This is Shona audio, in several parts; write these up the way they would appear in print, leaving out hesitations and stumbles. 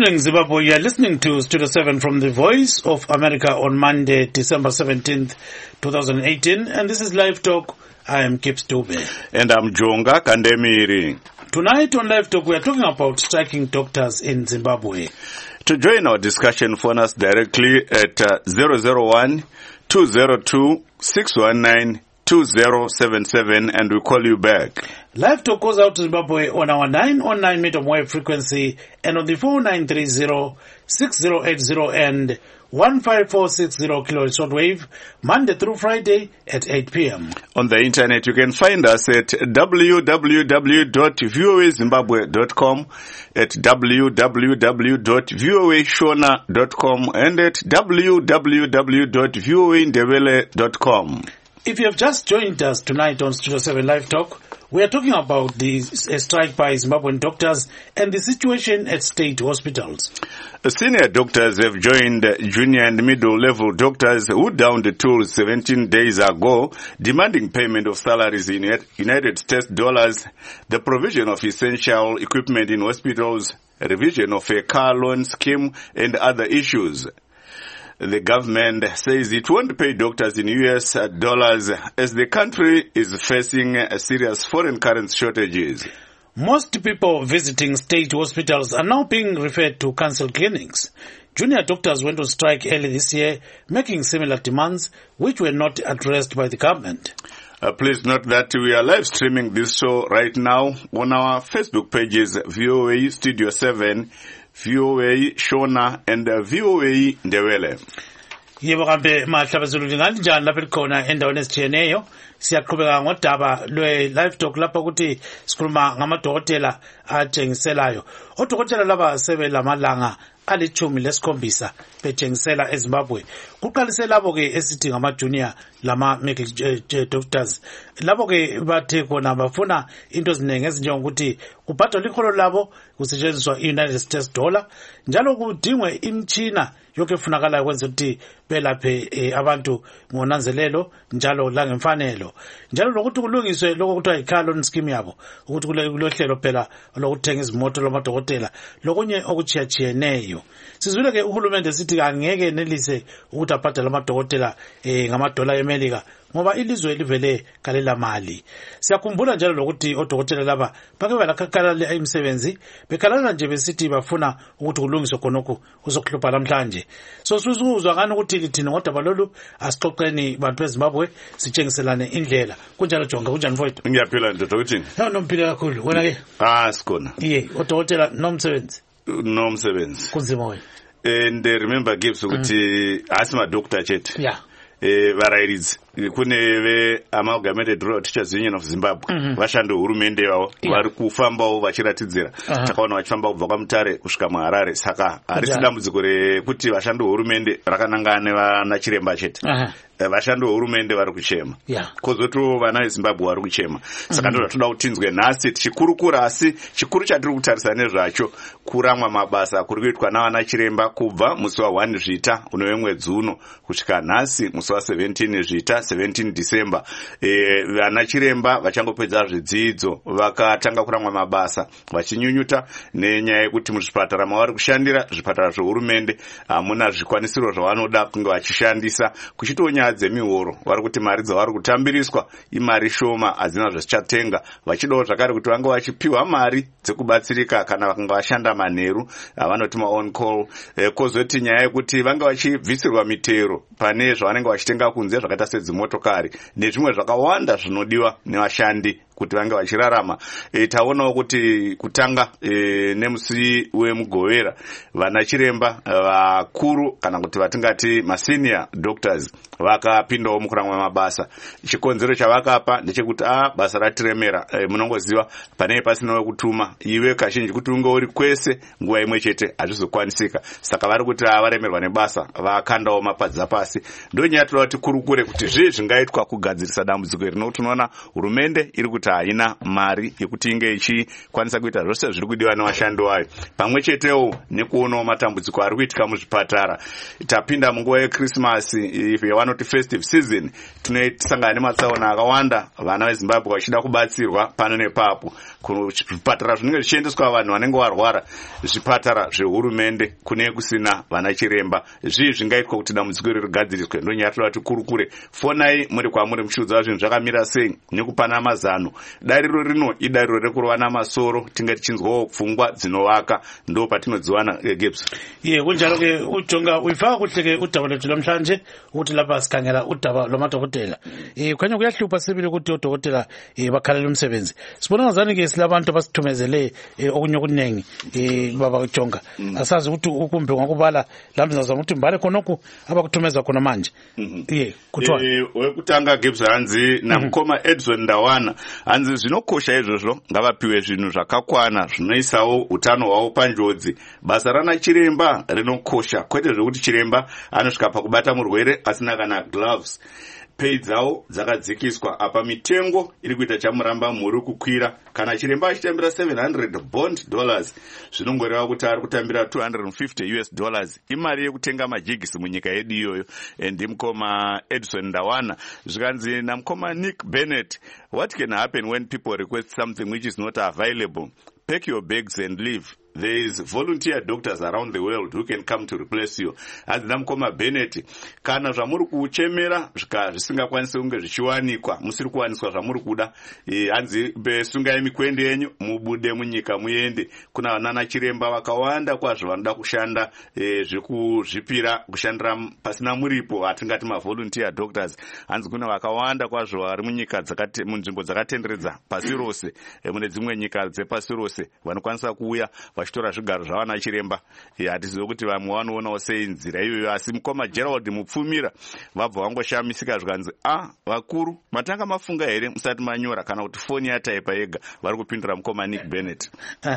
evening, Zimbabwe. You are listening to Studio 7 from the Voice of America on Monday, December 17th, 2018. And this is Live Talk. I am Kip Stube. And I'm Jonga Kandemiri. Tonight on Live Talk, we are talking about striking doctors in Zimbabwe. To join our discussion, phone us directly at 001-202-619-2077 and we'll call you back. Live Talk goes out to Zimbabwe on our 909 medium wave frequency and on the 4930-6080 and 15460 kilohertz shortwave, Monday through Friday at 8 p.m. On the internet, you can find us at www.voazimbabwe.com, at www.voashona.com, and at www.voandevele.com. If you have just joined us tonight on Studio 7 Live Talk, we are talking about the strike by Zimbabwean doctors and the situation at state hospitals. Senior doctors have joined junior and middle-level doctors who downed the tools 17 days ago, demanding payment of salaries in United States dollars, the provision of essential equipment in hospitals, revision of a car loan scheme, and other issues. The government says it won't pay doctors in US dollars as the country is facing serious foreign currency shortages. Most people visiting state hospitals are now being referred to cancer clinics. Junior doctors went on strike early this year, making similar demands which were not addressed by the government. Please note that we are live streaming this show right now on our Facebook pages, VOA Studio 7, VOA Shona, and VOA Ndebele. Yebo kambe mahlabezulu linganjani lapha likhona endaweni ezitshiyeneyo. Siyaqhubeka ngodaba lwe Live Talk lapha ukuthi sikhuluma ngamadokotela atshengiselayo. Odokotela laba sebelamalanga alithumi lesikhombisa betshengisela eZimbabwe. Kuqalise labo ke esithi ngama junior lama medical doctors. Labo ke bathe khona bafuna into ezinengi ezinjengokuthi kubhadalwe ikholo labo kusetshenziswa United States dollar njalo kudingwe imtshina yonke efunakalayo kwenza ukuthi belaphe abantu ngonanzelelo njalo langemfanelo njalo lokuthi kulungiswe lokho kuthiwa i-car loan scheme yabo ukuthi kulohlelo phela lokuthenga izimoto lamadokotela lokunye okuchiyachiyeneyo. Sizwile ke uhulumende sithi angeke nenelise ukuthi abhadale amadokotela ngamadola eMelika ngoba ilizwe livele kalela mali. Siyakhumbula njalo lokuthi odokotela laba bake balakhala imisebenzi bekhalana nje besithi bafuna ukuthi kulungiswe khonokho kuzokhulupha namhlanje. So sizuzwa ngani ukuthi lithina ngodaba lolu asixoxeni bantu beZimbabwe sitshengiselane indlela. Kunjalo Jonga kunjani mfowethu? Ngiyaphila ndoda uthini? Nomphila kakhulu. Wena ke? Sikhona. Odokotela nomsebenzi. Nomsebenzi. Kunzima wena. And remember Gibbs ukuthi asima doctor chet. Yeah. Varairidzi kune ve-Amalgamated Rural Teachers Union of Zimbabwe vashandi hurumende wavo vari kufambawo vachiratidzira takaona vachifamba kubva kwaMutare kusvika muHarare. Saka harisi dambudziko rekuti vashandi hurumende rakanangana nevanachiremba chete. Vashandi hurumende vari kuchema, kozotiwo vana veZimbabwe vari kuchema. Saka ndo zvatoda kutinzwe nhasi tichikurukura, asi chikuru chatiri kutarisa nezvacho kuramwa mabasa kuri kuitwa navanachiremba kubva musi wa1 Zvita uno mwedzi uno kusvika nhasi musi wa17 Zvita 17 December. Vanachiremba vachangopedza zvidzidzo vakatanga kuramwa mabasa vachinyunyuta nenyaya yekuti muzvipatara mavari kushandira, zvipatara zvehurumende hamuna zvikwanisiro zvavanoda kunge vachishandisa, kuchitonya dzemihoro vari kuti mari dzavari kutambiriswa imari shoma, hadzina zvazvichatenga, vachidawo zvakare kuti vange vachipiwa mari dzekubatsirika kana vakanga vashanda manheru avanoti ma-on call. Kozoti nyaya yekuti vange vachibvisirwa mitero pane zvavanenge vachitenga kunze zvakaita sedzimotokari nezvimwe zvakawanda zvinodiwa nevashandi kuti vange vachirarama. Taonawo kuti kutanga nemusi wemugovera vanachiremba vakuru kana kuti vatingati masenior doctors vakapindawo mukuramwa mabasa. Chikonzero chavakapa ndechekuti basa ratiremera, munongoziva panenge pasina wekutuma iwe kazhinji kuti unge uri kwese nguva imwe chete hazvizokwanisika. Saka vari kuti varemerwa nebasa vakandawo mapadza pasi. Ndonyaya toda kuti kurukure kuti zvezvingaitwa kugadzirisa dambudziko iri, nokuti unoona hurumende iri kuti haina mari yekuti inge ichikwanisa kuita zvose zviri kudiwa nevashandi vayo, pamwe chetewo nekuonawo matambudziko ari kuitika muzvipatara. Tapinda munguva yekrisimasi, yavanoti festive season, tisangana nematsaona akawanda, vana vezimbabwe vachida kubatsirwa pano nepapo. Zvipatara zvinenge zvichiendeswa vanhu vanenge varwara, zvipatara zvehurumende kune kusina vana chiremba. Zvii zvingaitwa kuti dambudziko iri rigadziriswe? Ndonyaya toda kuti kurukure. Fonai muri kwamuri muchiudza zvinhu zvakamira sei nekupana mazano. Dariro rino idariro rekurova namasoro, tinge tichinzwawo pfungwa dzinovaka, ndo patinodziwana Gibbs. Kunjalo ke ujonga uyifaka kuhle ke udaba lwethu namhlanje ukuthi lapha sikhangela udaba lwamadokotela. Khanya kuyahlupha sibili ukuthi odokotela bakhalela umsebenzi. Sibona ngazani ke silabantu abasithumezele okunye okuningi baba ujonga. Asazi ukuthi ukumbe ngakubala lambe ngazama ukuthi mbale khonokho abakuthumeza khona manje. Kuthiwa wekutanga Gibbs hanzi namkoma Edson Ndawana hanzi zvinokosha izvozvo ngavapiwe zvinhu zvakakwana zvinoisawo utano hwavo panjodzi. Basa rana chiremba rinokosha, kwete zvokuti chiremba anosvika pakubata murwere asina kana gloves. Pei dzavo dzakadzikiswa, apa mitengo iri kuita chamuramba muri kukwira. Kana chiremba achitambira $700 bond, zvinongoreva kuti ari kutambira $250. Imari yekutenga majigisi munyika yedu iyoyo. Ndimukoma Edson Ndawana. Zvikanzi namukoma Nick Bennett, what can happen when people request something which is not available? Pack your bags and leave. There is volunteer doctors around the world who can come to replace you. Hanzi namukoma Bennett, kana zvamuri kuchemera zvisingakwanisi kunge zvichiwanikwa, musiri kuwaniswa zvamuri kuda, hanzi sungai mikwende yenyu mubude munyika muende. Kuna vanana chiremba vakawanda kwazvo vanoda kushanda zvekuzvipira kushandira pasina muripo, atingati volunteer doctors. Hanzi kuna vakawanda kwazvo vari munyika munzvimbo dzakatenderedza pasi rose, mune dzimwe nyika dzepasi rose vanokwanisa kuuya vachitora zvigaro zvavana chiremba. Hatizivi kuti vamwe vanoonawo sei nzira iyoyo, asi mukoma Gerald Mupfumira vabva vangoshamisika zvikanzi vakuru matanga mafunga here musati manyora kana kuti foni yataipa yega. Vari kupindura mukoma Nick Bennett.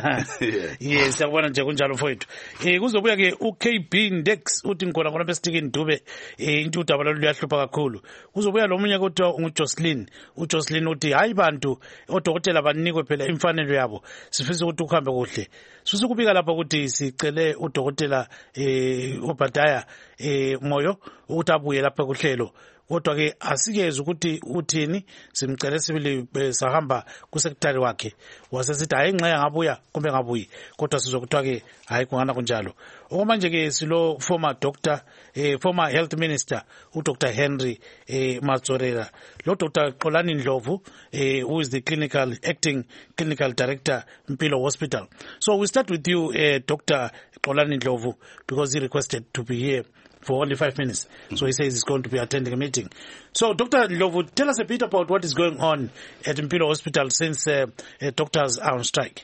Yes, akubona nje kunjalo mfowethu. Kuzobuya ke uKB Index uthi ngikona khona besitiki Ndube into udaba loluyahlupha kakhulu. Kuzobuya lo munye kuthiwa uJocelyn. uJocelyn uthi hayi bantu odokotela banikwe phela imfanelo yabo, sifisa ukuthi ukuhambe kuhle. Susukubika lapha ukuthi sicele udokotela Obadiah Moyo ukuthi abuye lapha kuhlelo. Kodwa ke asikeze ukuthi uthini, simcele sibili sahamba kusekretari wakhe wasesithi hayi nxa ngabuya kumbe ngabuyi, kodwa sizokuthiwa ke hayi kungana kunjalo. Okwamanje ke silo former former health minister uDr Henry Mazorera, lo Dr Xolani Ndlovu who is the acting clinical director Mpilo Hospital. So we start with you Dr Xolani Ndlovu, because he requested to be here for only 5 minutes. So he says he's going to be attending a meeting. So Dr. Ndlovu, tell us a bit about what is going on at Mpilo Hospital since doctors are on strike.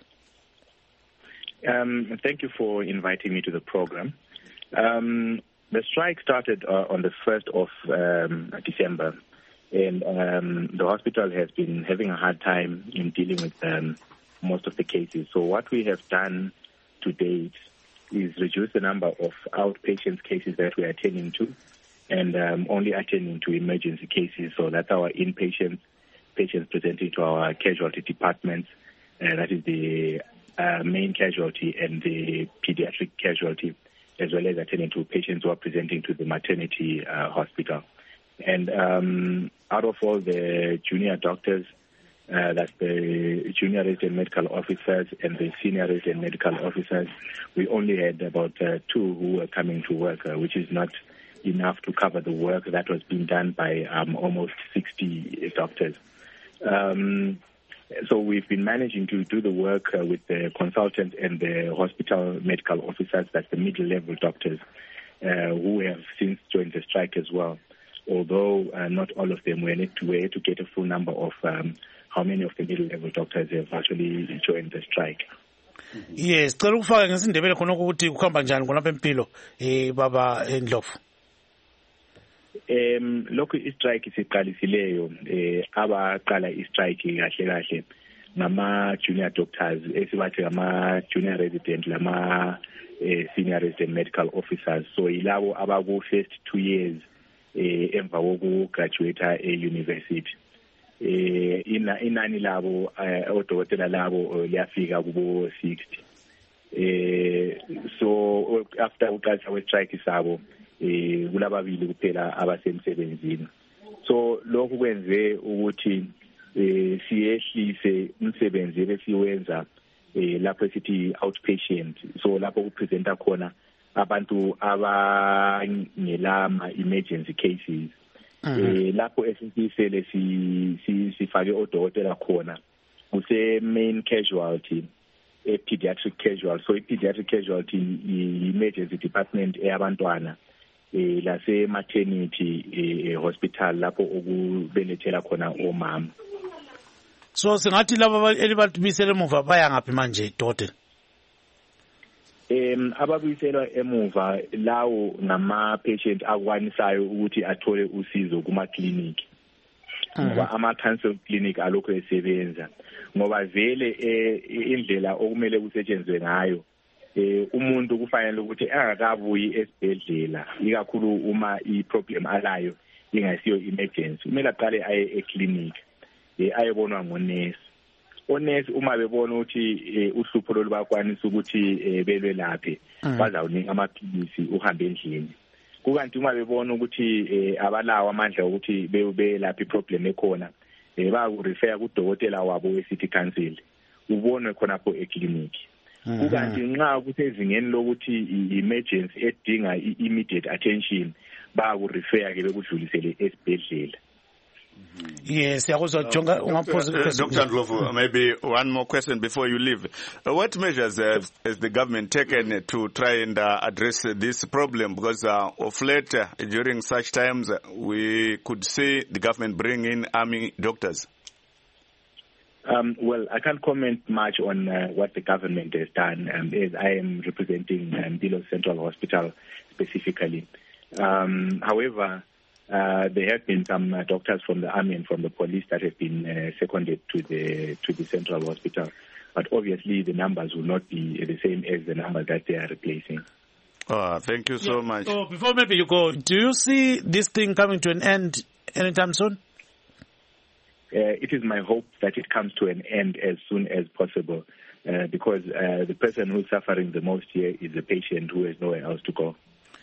Thank you for inviting me to the program. The strike started on the 1st of December, and the hospital has been having a hard time in dealing with most of the cases. So what we have done to date is reduce the number of outpatient cases that we are attending to, and only attending to emergency cases. So that's our inpatient patients presenting to our casualty departments, that is the main casualty and the pediatric casualty, as well as attending to patients who are presenting to the maternity hospital. And out of all the junior doctors, that's the junior resident medical officers and the senior resident medical officers, we only had about 2 who were coming to work, which is not enough to cover the work that was being done by almost 60 doctors. So we've been managing to do the work with the consultants and the hospital medical officers, that's the middle-level doctors, who have since joined the strike as well, although not all of them were able to get a full number of how many of the middle-level doctors have actually joined the strike. Yes, cela ukufaka ngesindebele khona ukuthi kuhamba njani khona empilo baba Ndlovu. Lokhu istrike siqalisileyo abaqala istrike kahle kahle ngama junior doctors esibathi ngama junior resident lama senior resident medical officers. So ilabo abaku first 2 years emva kokugraduate e-university. Inani labo odokotela labo liyafika kubo 60. So after uqalisa kwe-strike sabo kulababili kuphela abasemsebenzini. So lokhu kwenze ukuthi siyehlise umsebenzi ebesiwenza lapho sithi outpatient. So lapho kupresenta khona abantu abangelama emergency cases. Lapho esisele sifake odokotela khona kuse main casualty pediatric casualty. So pediatric casualty emergency department eyabantwana lase maternity hospital lapho okubelethela khona omama. So singathi laba elibathumisele emuva baya ngaphi manje dokotela? Ababuyiselwa emuva lawo ngama patient akwanisayo ukuthi athole usizo kuma clinic. Ngoba ama cancer clinic alokho esebenza ngoba vele indlela okumele kusetshenzwe ngayo umuntu kufanele ukuthi angakabuyi esibhedlela ikakhulu uma iproblem alayo ingasiyo emergency kumele aqale aye eclinic ayebonwa ngonesi. Onesi uma bebona ukuthi uhlupho lolubakwanisa ukuthi belwelaphe bazawunika amaphilisi uhambe endlini. Kukanti uma bebona ukuthi abalawo amandla ukuthi belaphe iproblem ekhona bayakurefer kudokotela wabo we-city council ubonwe khonapho eclinic. Kukanti nxa kusezingeni lokuthi emergency edinga immediate attention bayakurefer ke bekudlulisele esibhedlela. Yes, Dr. Ndlovu, maybe one more question before you leave. What measures has the government taken to try and address this problem? Because of late, during such times, we could see the government bring in army doctors. Well, I can't comment much on what the government has done, as I am representing Mpilo Central Hospital specifically. However, there have been some doctors from the army and from the police that have been seconded to the central hospital, but obviously the numbers will not be the same as the numbers that they are replacing. Thank you so much. So before maybe you go, do you see this thing coming to an end anytime soon? It is my hope that it comes to an end as soon as possible, because the person who's suffering the most here is the patient who has nowhere else to go.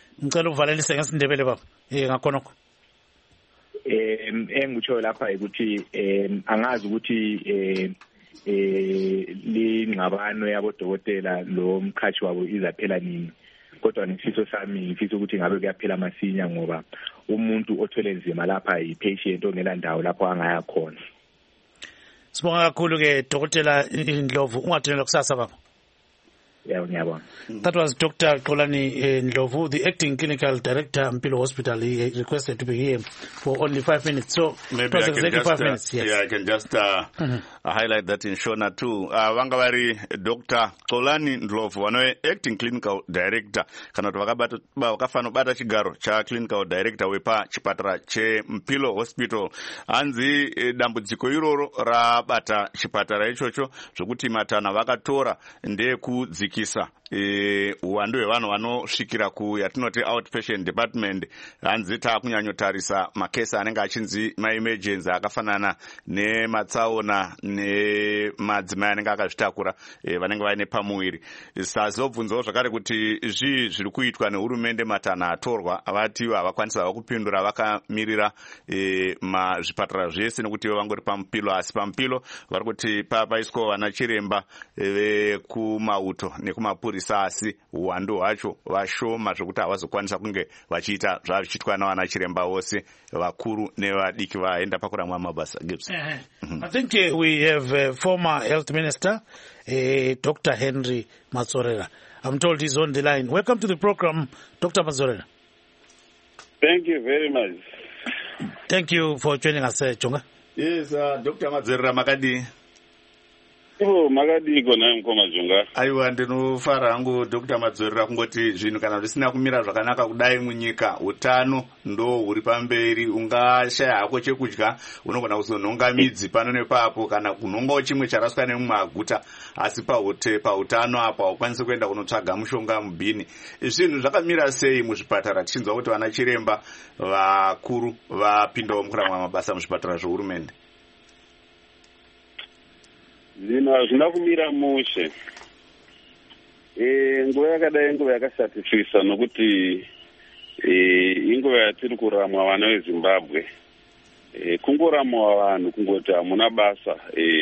Engitsho lapha ukuthi angazi ukuthi lingxabano yabodokotela lo mkhathi wabo izaphela nini, kodwa ngisiso sami ngifisa ukuthi ngabe kuyaphela masinya ngoba umuntu othwele nzima lapha i-patient ongela ndawo lapho angaya khona. Sibonga kakhulu ke dokotela Ndlovu, ungathela kusasa baba. Yeah, that was Dr. Xolani Ndlovu, the acting clinical director Mpilo Hospital. He requested to be here for only 5 minutes. So maybe I can just, 5 minutes. Yes. Yeah, I can just highlight that in Shona too. Wangavari Dr. Xolani Ndlovu, wanoe acting clinical director. Kana wakafano bata chigaro cha clinical director wepa chipatara che Mpilo Hospital. Anzi dambudziko iroro rabata chipatara ichocho zvokuti matana vakatora ndekudzi kisa uwandu hwevanhu vanosvikira yatinoti outpatient department hanzi takunyanyotarisa makesi anenge achinzi maemergency akafanana nematsaona nemadzimai anenge akazvitakura vanenge vaine pamuviri. Sazobvunzawo zvakare kuti zvii zviri kuitwa nehurumende matana atorwa vati havakwanisa kupindura vakamirira zvipatara zvese nekuti vangori paMupilo, asi paMupilo vari kuti paiswa vana chiremba vekumauto nekumapurisa, asi uwandu hwacho vashoma zvokuti havazokwanisa kunge vachiita zvavichiitwa navana chiremba vose vakuru nevadiki vaenda pakuramwa mabasa. I think we have former health minister Dr. Henry Matsorela. I'm told he's on the line. Welcome to the program, Dr. Matsorela. Thank you very much. Thank you for joining us, Chonga. Yes, Dr. Matsorela Makadi. ivo makadiko naye mukoma Junga. Aiwa, ndinofara hangu Dr. Madzorera kungoti zvinhu kana zvisina kumira zvakanaka kudai munyika, utano ndo huri pamberi. Ungashaya hako chekudya, unogona kuzonhonga midzi pano nepapo kana kunhongawo chimwe charaswa nemumwe aguta, asi pautano apa haukwanisi kuenda kunotsvaga mushonga mubhini. Zvinhu zvakamira sei muzvipatara, tichinzwa kuti vana chiremba vakuru vapindawo mukurangwa mabasa muzvipatara zvohurumende? Zvinhu hazvina kumira mushe. Nguva yakadai nguva yakasatisisa nokuti inguva yatiri kuramwa vana veZimbabwe. Kungoramwa vanhu kungoti hamuna basa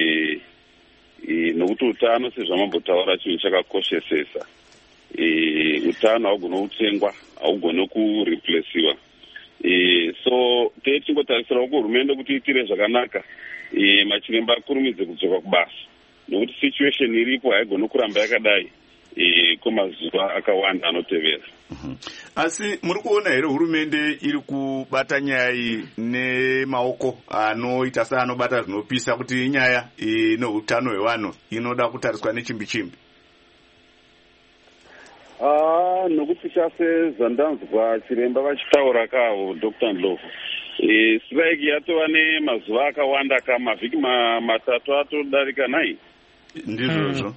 nokuti utano sezvamambotaura chinhu chakakoshesesa. Utano haugone kutengwa, haugone kureplesiwa. So tingotarisira kuhurumende kuti itire zvakanaka, machiremba akurumidze kudzoka kubasa nokuti situation iripo haigone kuramba yakadai kwemazuva akawanda anotevera. Asi muri kuona here hurumende iri kubata nyaya iyi nemaoko anoita seanobata zvinopisa, kuti inyaya neutano hwevanhu inoda kutariswa nechimbi chimbi? Nokuti chase zvandanzwa chiremba vachitaura kavo Dr. Ndlovu, strike yatova nemazuva akawanda mavhiki matatu atodarika 9. Ndizvozvo.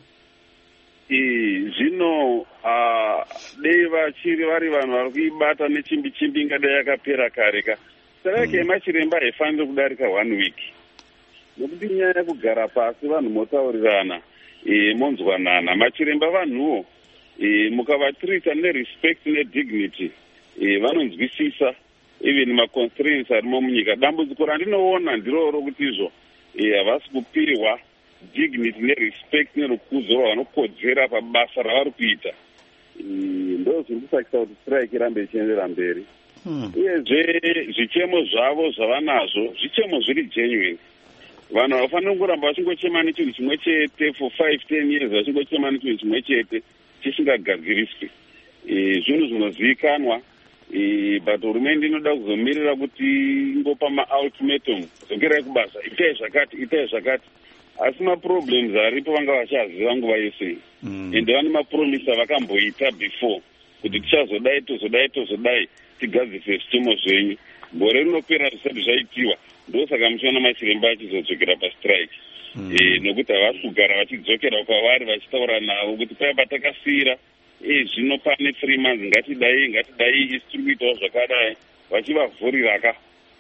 Zvino dei vachiri vari vanhu vari kuibata nechimbi chimbi ingadai yakapera kare ka. Strike yemachiremba haifaniri kudarika 1 week. Nokuti nyaya yekugara pasi vanhu motaurirana, monzwanana. Machiremba vanhuwo mukavatrita nerespect nedignity, vanonzwisisa even maconstraints arimo munyika. Dambudziko randinoona ndiroro kuti izvo havasi kupihwa dignity nerespect nerukudzo rwavanokodzera pabasa ravari kuita. Ndo zviri kusakisa kuti strike irambe ichiendera mberi. Uyezve zvichemo zvavo zvavanazvo zvichemo zviri genuine. Vanhu havafaniri kungoramba vachingochema nechinhu chimwe chete for 5-10 years, vachingochema nechinhu chimwe chete chisingagadziriswi. Zvinhu zvinozivikanwa, but hurumende inoda kuzomirira kuti ingopa maultimatum, zogerai kubasa, itai zvakati. Asi maproblems aripo vanga vachaziva nguva yese, ende vane mapromisi avakamboita before kuti tichazodai tigadzise zvitemo zvenyu. Gore rinopera zvisati zvaitiwa, ndosaka muchiona machiremba achizodzokera pastrike. Nokuti havasi kugara vachidzokera kwavari vachitaura navo kuti paya patakasira, zvino pane 3 months ngatidai isi tiri kuitawo zvakadai, vachivavhurira ka.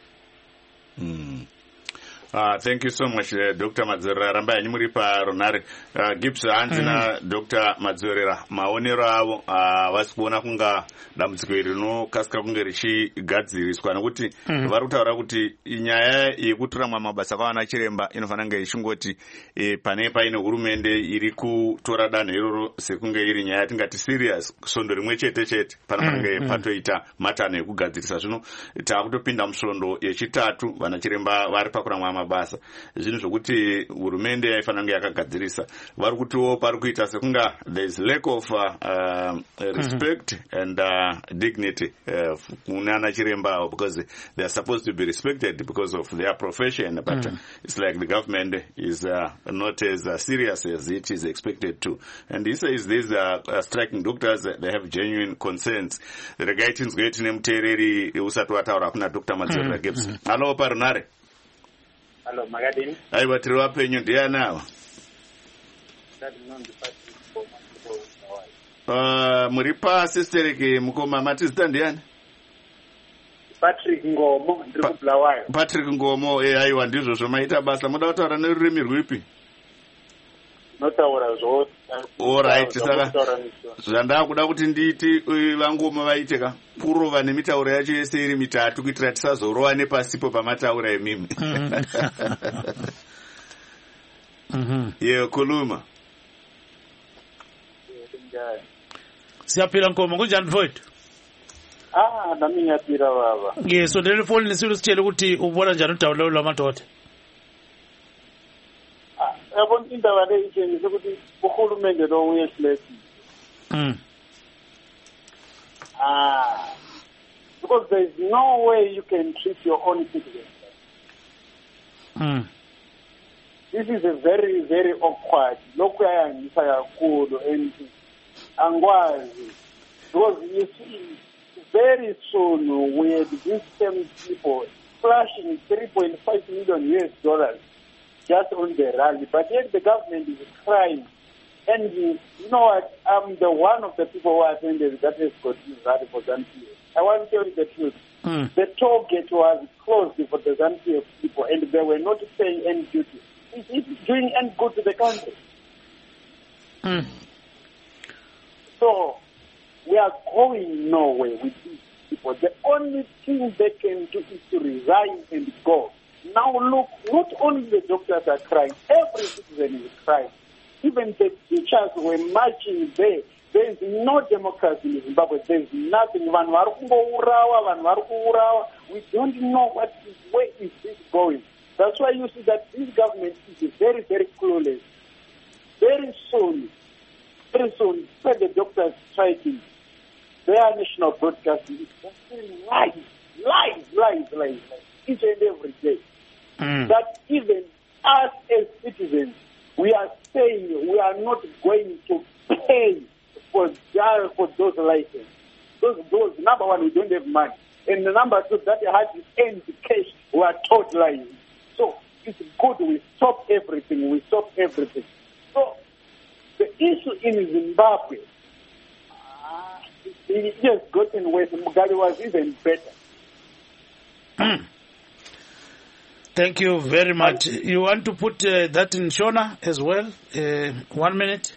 Thank you so much, Dr. Madzorera. Ramba yanyu muri paRunare. Gibbs hanzi na Dr. Madzorera, maonero avo vasi kuona kunga dambudziko iri rinokasika kunge richigadziriswa, nokuti vari kutaura kuti nyaya yekuturamwa mabasa kwavana chiremba inofanira kunge ichingoti pane paine hurumende iri kutora danho iroro sekunge iri nyaya yatingati serious, svondo rimwe chete panofanira kunge patoita matanho ekugadzirisa. Zvino taakutopinda musvondo yechitatu, vana chiremba vari pakuramwa mabasa. Zvinhu zvokuti hurumende yaifanira kunge yakagadzirisa. Vari kutiwo pari kuita sekunga there is lack of respect and dignity kunana chiremba, because they are supposed to be respected because of their profession, but it's like the government is not as serious as it is expected to. And he says these striking doctors, they have genuine concerns. Regaiti nzgoiti nemuteereri usati wataura kuna Dr. Madzorera Gibbs. Hello paRunare. Hello, Magadini. Aiwa, tiri wapenyu ndiani ava? Muri pasistereki mukoma matizita ndiani? Patrick Ngomo, ndiri kuBulawayo. Patrick Ngomo, aiwa, ndizvozvo maita basa. Muda kutaura nerurimi rwipi? Notaura zvose. Alright, saka zvandakuda kuti nditi vangoma vaite ka kurova nemitauro yacho yese iri mitatu kuitira tisazorova nepasipo pamataura emimi. Kuluma. Siyaphila Nkomo, kunjani mfowethu? Nami ngiyaphila baba. So ndele phone nisilo sitshele ukuthi ubona njani udawulo lwamadoda? Yabona indaba le itshengisa ukuthi uhulumende lo uyehleki. Because there is no way you can treat your own citizens. this is a very, very awkward. And because you see, very soon we had these same people flashing $3.5 million just on the rally, but yet the government is crying. And you know what? I'm the one of the people who attended that has got this rally for ZANU-PF. I want to tell you the truth. The toll gate was closed for the ZANU-PF people, and they were not paying any duty. It's doing any good to the country. So we are going nowhere with these people. The only thing they can do is to resign and go. Now look, not only the doctors are crying, every citizen is crying. Even the teachers were marching there. There is no democracy in Zimbabwe. There is nothing. We don't know where is this going. That's why you see that this government is very, very clueless. Very soon, when the doctors striking, their national broadcasting is just lies, each and every day. That even us as citizens, we are saying we are not going to pay for those licenses. Those number one, we don't have money. And the number two, that had to end the cash, we are taught lying. So it's good we stop everything. So the issue in Zimbabwe, it has gotten worse. Mugabe was even better. Thank you very much. You want to put that in Shona as well? 1 minute.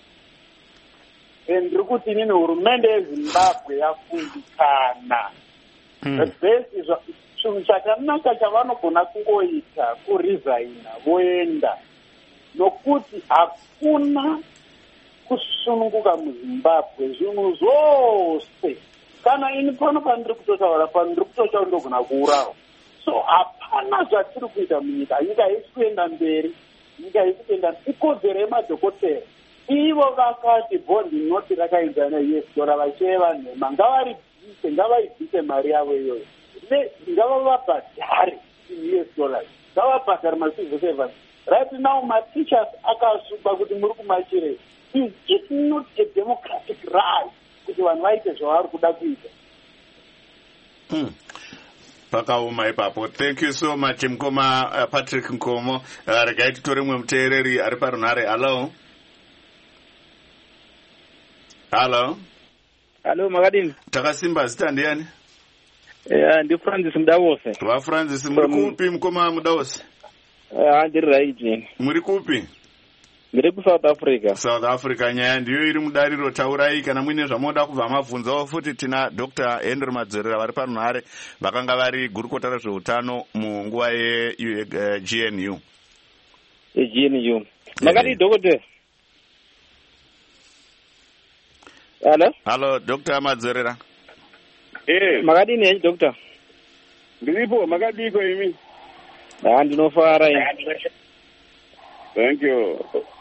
And Rukuti nini hurumende yeZimbabwe yafundikana. The best is chinhu chakanaka chavanogona kungoita kuresigna voenda. Nokuti hakuna kusununguka muZimbabwe zvinhu zvose. Kana ini pano pandiri kutotaura ndogona kuurawa. So hapana zvatiri kuita munyika. Nyika haisi kuenda mberi. Ikodzero yemadhokotera. Ivo vakati bhondi noti rakaenzana $US vachiva nhema. Ngavaibvise mari yavo iyoyo. Ngavavabhadhare $US. Ngavabhadhare macivil servants. Right now, teachers akashupa kuti muri kumachirei. Is it not a democratic right kuti vanhu vaite zvavari kuda kuita? Pakauma ipapo. Thank you so much Mkoma Patrick Nkomo. Regai titore mwe muteereri ari parunhare. Hello, Makadini. Takasimba zita ndiani? Ndi Francis Mudawose. Wa Francis muri kupi Mkoma Mudawose? Ndiri right. Muri kupi? Ndiri ku South Africa. South Africa nyaya ndiyo iri mudariro. Taurai kana muine zvamoda kubva mabvunzawo futi tina Dr. Henry Madzorera vari parunhare vakanga vari gurukota rezveutano munguva yeGNU. GNU. Makadi Dr. Hello, Dr. Madzorera. Makadi ni Dr. Ndiripo, makadiko imi? Ndinofara. Thank you.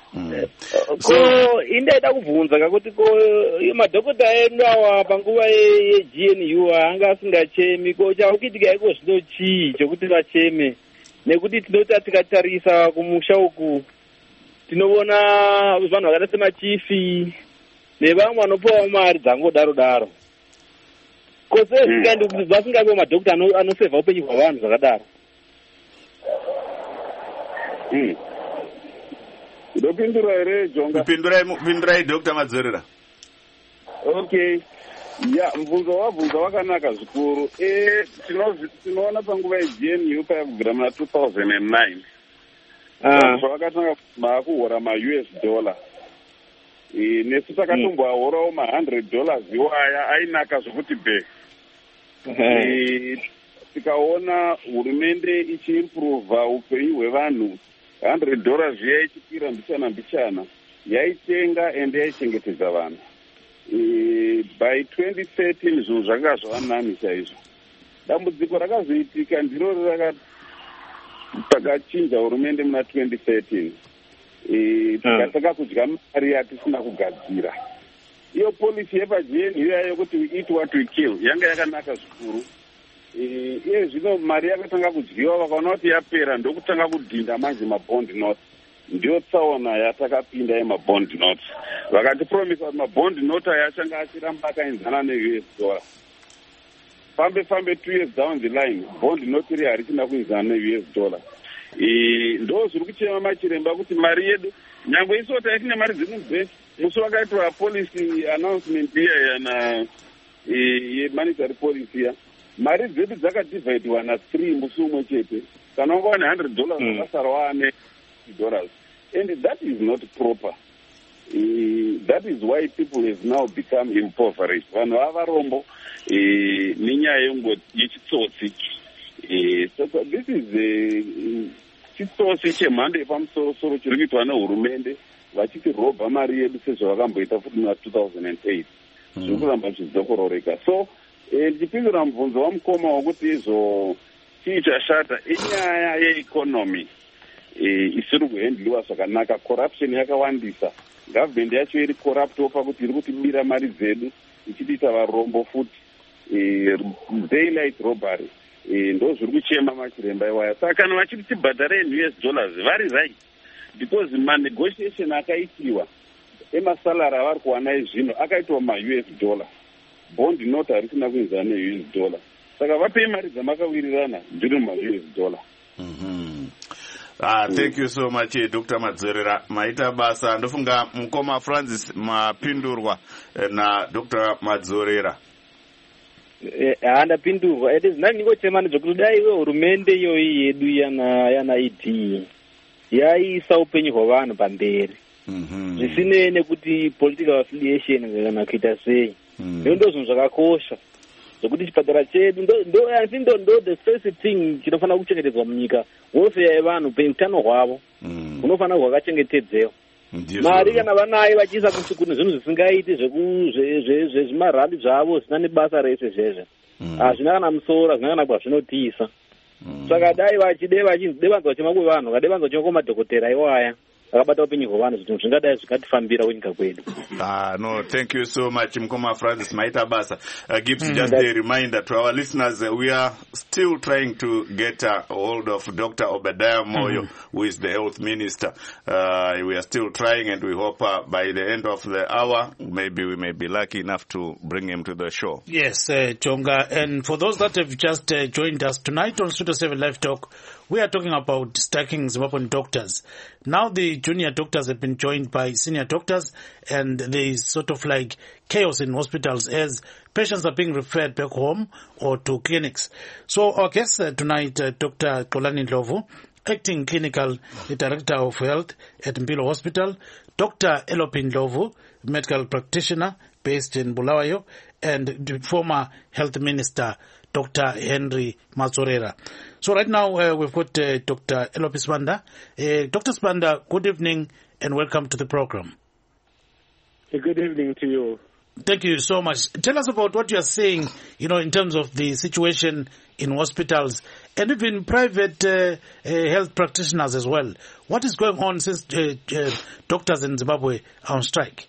Ko indaida kubvunza kakuti ko madhokota edu awa panguva yeGNU anga asingachemi ko chakuitika iko zvino chii chokuti vacheme nekuti tinoti tikatarisa kumusha uku tinoona vanhu vakaita semachifi nevamwe vanopiwawo mari dzangodaro ko sezvingaendi kuti vasingapiwo madhokota anosevha upenyu hwavanhu zvakadaro. Ndopindura here Jonga. Pindurai Dr. Madzorera. Okay. Mvunzo wabvunza wakanaka zvikuru. Tinoona panguva yeGNU payakubvira muna 2009. Zvavakatanga kuhora $US. Nesu takatomboahorawo $100 iwaya ainaka zvokuti be. Tikaona hurumende ichiimprova upenyu hwevanhu $100 zviya ichikwira mbichana yaitenga ende yaichengetedza vanhu. By 2013 zvinhu zvanga zvavanami chaizvo. Dambudziko rakazoitika ndiro takachinja hurumende muna 2013. Tikataka kudya mari yatisina kugadzira. Iyo policy yepaGNU yayo kuti we eat what we kill yanga yakanaka zvikuru. iye zvino mari yakatanga kudyiwa vakaona kuti yapera ndokutanga kudhinda manje mabond notes ndiyo tsaona yatakapinda yemabond notes vakatipromisa kuti mabond note aya achanga achiramba akaenzana neUS dollar fambe 2 years down the line bond note iri harichina kuenzana neUS dollar ndo zviri kuchema machiremba kuti mari yedu nyangwe isu taitine mari dzedu mubhengi musi wakaitwa policy announcement iyayana yemonetary policy ya mari dzedu dzakadivhaidwa na3 musi umwe chete kana wanga wane $100 vakasarawa ane $50 and that is not proper. That is why people have now become impoverished. Vanhu vavarombo nenyaya yechitsotsi. So this is chitsotsi chemhando yepamusoro-soro chiri kuitwa nehurumende vachiti robha mari yedu sezvavakamboita futi na2008 zviri kuramba zvichizokororeka. So ndichipindura mubvunzo wamukoma wokuti izvo chii chashata inyaya yeeconomy isiri kuhendliwa zvakanaka. Corruption yakawandisa, government yacho iri corrupt opa kuti iri kutibira mari dzedu ichitiita varombo futi. Daylight robbery ndo zviri kuchema machiremba iwaya. Saka kana vachiti tibhadhare US dollars vari right because manegotiation akaitiwa emasalary avari kuwana izvino akaitwa maUS dollar, bond note harisina kuenzana neUS dollar, saka vapei mari dzamakawirirana ndiri maUS dollar. Thank you so much, Dr. Madzorera. Maita basa ndofunga mukoma Francis mapindurwa na Dr. Madzorera. Ndapindurwa ete zinani ngochemani zvokuti dai hurumende iyoyi yedu yana IT yaisa upenyu hwavanhu pamberi zvisinei nekuti political affiliation kana kuita sei. Ndo zvinhu zvakakosha zvokuti chipatara chedu ndo the first thing chinofanira kuchengetedzwa munyika. Welfare yevanhu peutano hwavo hunofanira hwakachengetedzewa. Mari kana vanayo vachiisa kuchikuni zvinhu zvisingaiti zvezvimarali zvavo zvisina nebasa rese zvezve hazvina kana musoro, hazvina kana kwazvinotiisa. Saka dai vachidevanzwa chema kwevanhu vakadevanzwa chema kwemadhokotera iwaya akabata upenyu hwevanhu zvinhu zvingadai zvikatifambira kunyika kwedu. No, thank you so much, Mkoma Francis Maita Basa. Gives just a reminder to our listeners, we are still trying to get a hold of Dr. Obadiah Moyo, who is the health minister. We are still trying, and we hope by the end of the hour, maybe we may be lucky enough to bring him to the show. Yes, Chonga. And for those that have just joined us tonight on Studio 7 Live Talk, we are talking about stacking Zimbabwean doctors. Now the junior doctors have been joined by senior doctors, and there is sort of like chaos in hospitals as patients are being referred back home or to clinics. So our guest tonight, Dr. Xolani Ndlovu, acting clinical director of health at Mpilo Hospital, Dr. Elopi Ndlovu, medical practitioner based in Bulawayo, and the former health minister, Dr. Henry Madzorera. So right now we've got Dr. Elopi Sibanda. Dr. Sibanda, good evening and welcome to the program. Good evening to you. Thank you so much. Tell us about what you are saying, in terms of the situation in hospitals and even private health practitioners as well. What is going on since doctors in Zimbabwe are on strike?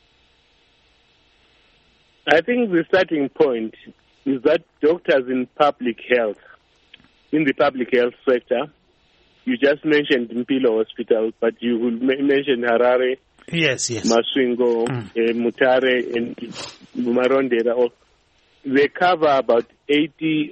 I think the starting point is that doctors in the public health sector, you just mentioned Mpilo Hospital, but you will mention Harare, yes, Masvingo, Mutare, and Marondera. They cover about 80%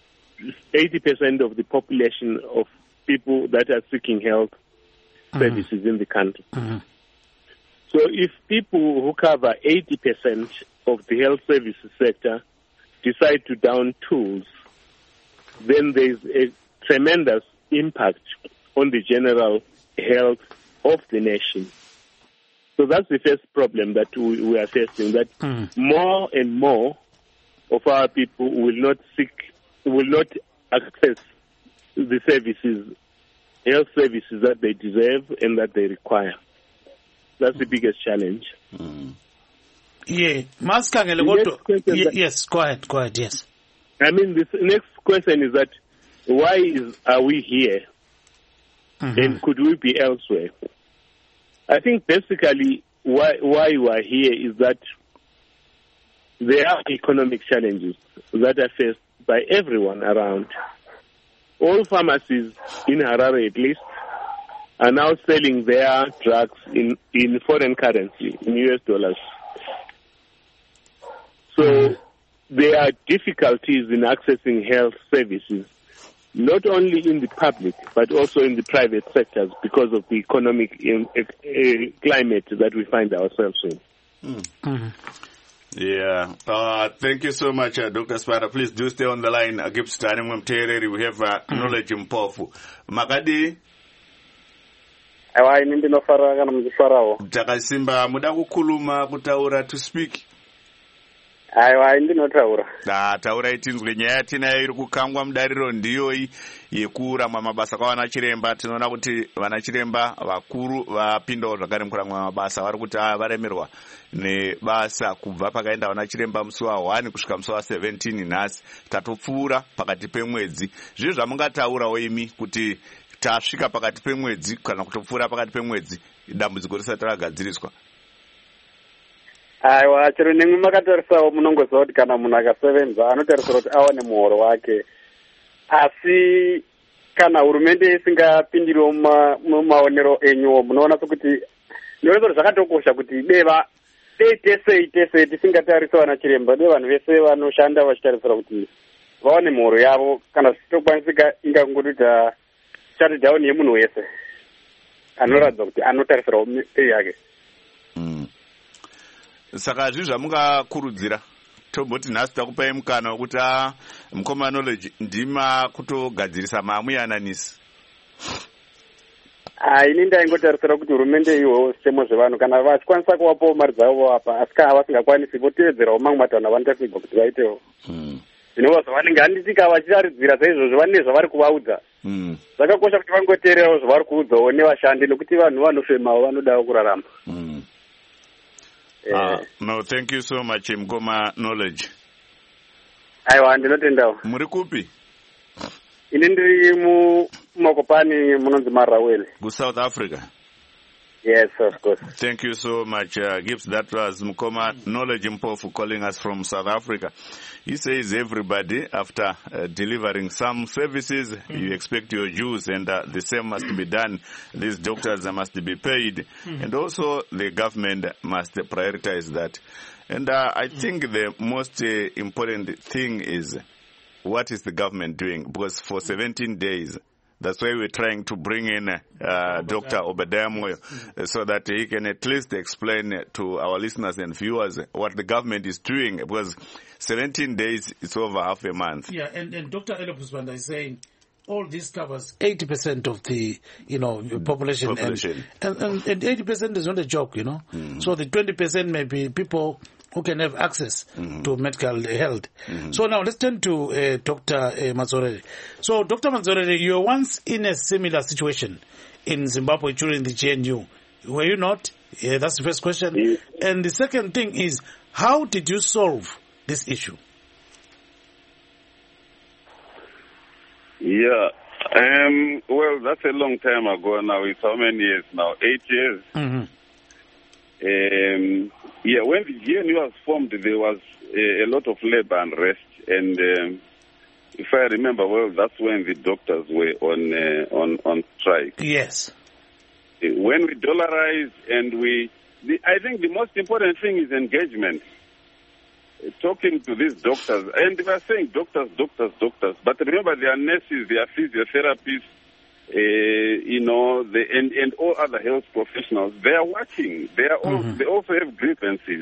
of the population of people that are seeking health services in the country. So if people who cover 80% of the health services sector decide to down tools, then there is a tremendous impact on the general health of the nation. So that's the first problem that we are facing, that more and more of our people will not access the health services that they deserve and that they require. That's the biggest challenge. Yeah, yes, go ahead, yes. I mean, this next question is that why are we here and could we be elsewhere? I think basically why we are here is that there are economic challenges that are faced by everyone around. All pharmacies in Harare, at least, are now selling their drugs in foreign currency, in US dollars. So there are difficulties in accessing health services, not only in the public, but also in the private sectors because of the economic climate that we find ourselves in. Yeah. Thank you so much, Dr. Spara. Please do stay on the line. I keep starting with Tereri. We have Knowledge Mpofu. Makadi? Aiwa, ini ndinofara kana muchifarawo. Takasimba muda kukhuluma kutaura to speak. Aiwa, ndinotaura. Taura itinzwe nyaya tinayo iri kukangwa mudariro ndiyoyi yekuramwa mabasa kwavana chiremba. Tinoona kuti vana chiremba vakuru vapindawo zvakare mukuramwa mabasa vari kuti varemerwa nebasa kubva pakaenda vana chiremba musi wa1 kusvika musi wa17 nhasi tatopfuura pakati pemwedzi. Zvizvo zvamungataurawo imi kuti tasvika pakati pemwedzi kana kutopfuura pakati pemwedzi dambudziko risati ragadziriswa? Aiwa, chero nemwe makatarisawo munongoziva kuti kana munhu akasevenza anotarisirwa kuti awane muhoro wake. Asi kana hurumende isingapindiriwo mumaonero enyuwo, munoona sokuti ndinoona zvakatokosha kuti dei tesei tisingatarisa vana chiremba, dei vanhu vese vanoshanda vachitarisira kuti vawane muhoro yavo. Kana zvichitokwanisika ingangoti chati down yemunhu wese anoratidza kuti anotarisirawo pei yake. Saka zvizvo zvamungakurudzira tomboti nhasi takupai mukana wekuti mukoma Knowledge ndima kutogadzirisa mamuyananisi. Ini ndaingotarisira kuti hurumende iwo zvitemo zvevanhu kana vachikwanisa kuvapawo mari dzavo apa, asi kana vasingakwanisi votevedzerawo mamwe matanhu avanotarisirwa kuti vaitewo. Zvinova zvavanenge handitika vachitaridzira saizvozvo vane zvavari kuvaudza. Zvakakosha kuti vangoteererawo zvavari kuudzawo nevashandi nokuti vanhu vanofemawo vanodawo kurarama. No, thank you so much, Mkoma Knowledge. Aiwa, ndinotendawo. Muri kupi? Ini ndiri muMokopani munonzi Marawele. South Africa? Yes, of course. Thank you so much, Gibbs. That was Mkoma Knowledge Mpofu calling us from South Africa. He says everybody, after delivering some services, you expect your dues, and the same must be done. These doctors must be paid, and also the government must prioritize that. And I think the most important thing is, what is the government doing? Because for 17 days, that's why we're trying to bring in Dr. Obadiah Moyo so that he can at least explain to our listeners and viewers what the government is doing, because 17 days is over half a month. Yeah, and Dr. Elo Pusbanda is saying all this covers 80% of the, population. And 80% is not a joke, So the 20% may be people who can have access to medical health. So now let's turn to Dr. Manzorele. So Dr. Manzorele, you were once in a similar situation in Zimbabwe during the GNU. Were you not? Yeah, that's the first question. Yeah. And the second thing is, how did you solve this issue? Yeah. Well, that's a long time ago now. It's how many years now? 8 years. Yeah, when the GNU was formed, there was a lot of labor unrest, and if I remember well, that's when the doctors were on strike. Yes. When we dollarize and I think the most important thing is engagement. Talking to these doctors, and they were saying doctors, but remember they are nurses, they are physiotherapists, and all other health professionals. They are watching. They also have grievances,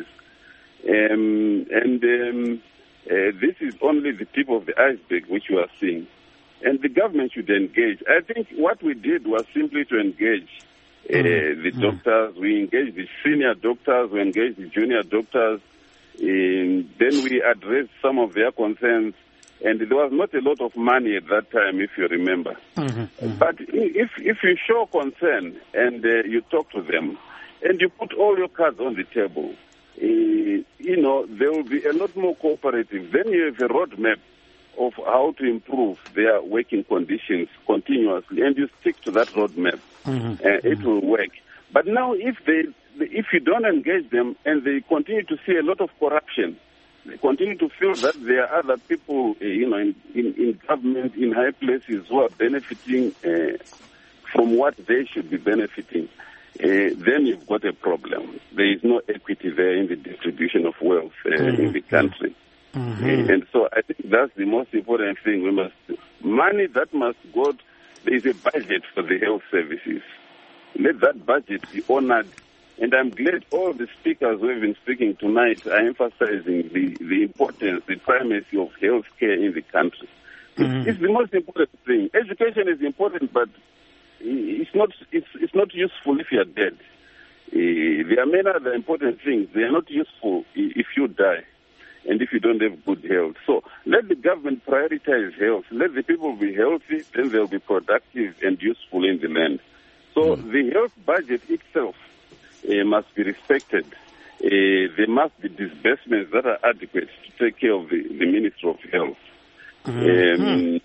this is only the tip of the iceberg which we are seeing, and the government should engage. I think what we did was simply to engage the doctors. We engaged the senior doctors. We engaged the junior doctors. Then we addressed some of their concerns. And there was not a lot of money at that time, if you remember. But if you show concern and you talk to them and you put all your cards on the table, they will be a lot more cooperative. Then you have a roadmap of how to improve their working conditions continuously, and you stick to that roadmap. It will work. But now if you don't engage them and they continue to see a lot of corruption, they continue to feel that there are other people, in government, in high places who are benefiting from what they should be benefiting, then you've got a problem. There is no equity there in the distribution of wealth in the country. And so I think that's the most important thing. Money that must go, there is a budget for the health services. Let that budget be honored. And I'm glad all the speakers who have been speaking tonight are emphasizing the importance, the primacy of health care in the country. It's the most important thing. Education is important, but it's not useful if you are dead. There are many other important things. They are not useful if you die and if you don't have good health. So let the government prioritize health. Let the people be healthy, then they'll be productive and useful in the land. So the health budget itself must be respected. There must be disbursements that are adequate to take care of the Ministry of Health. And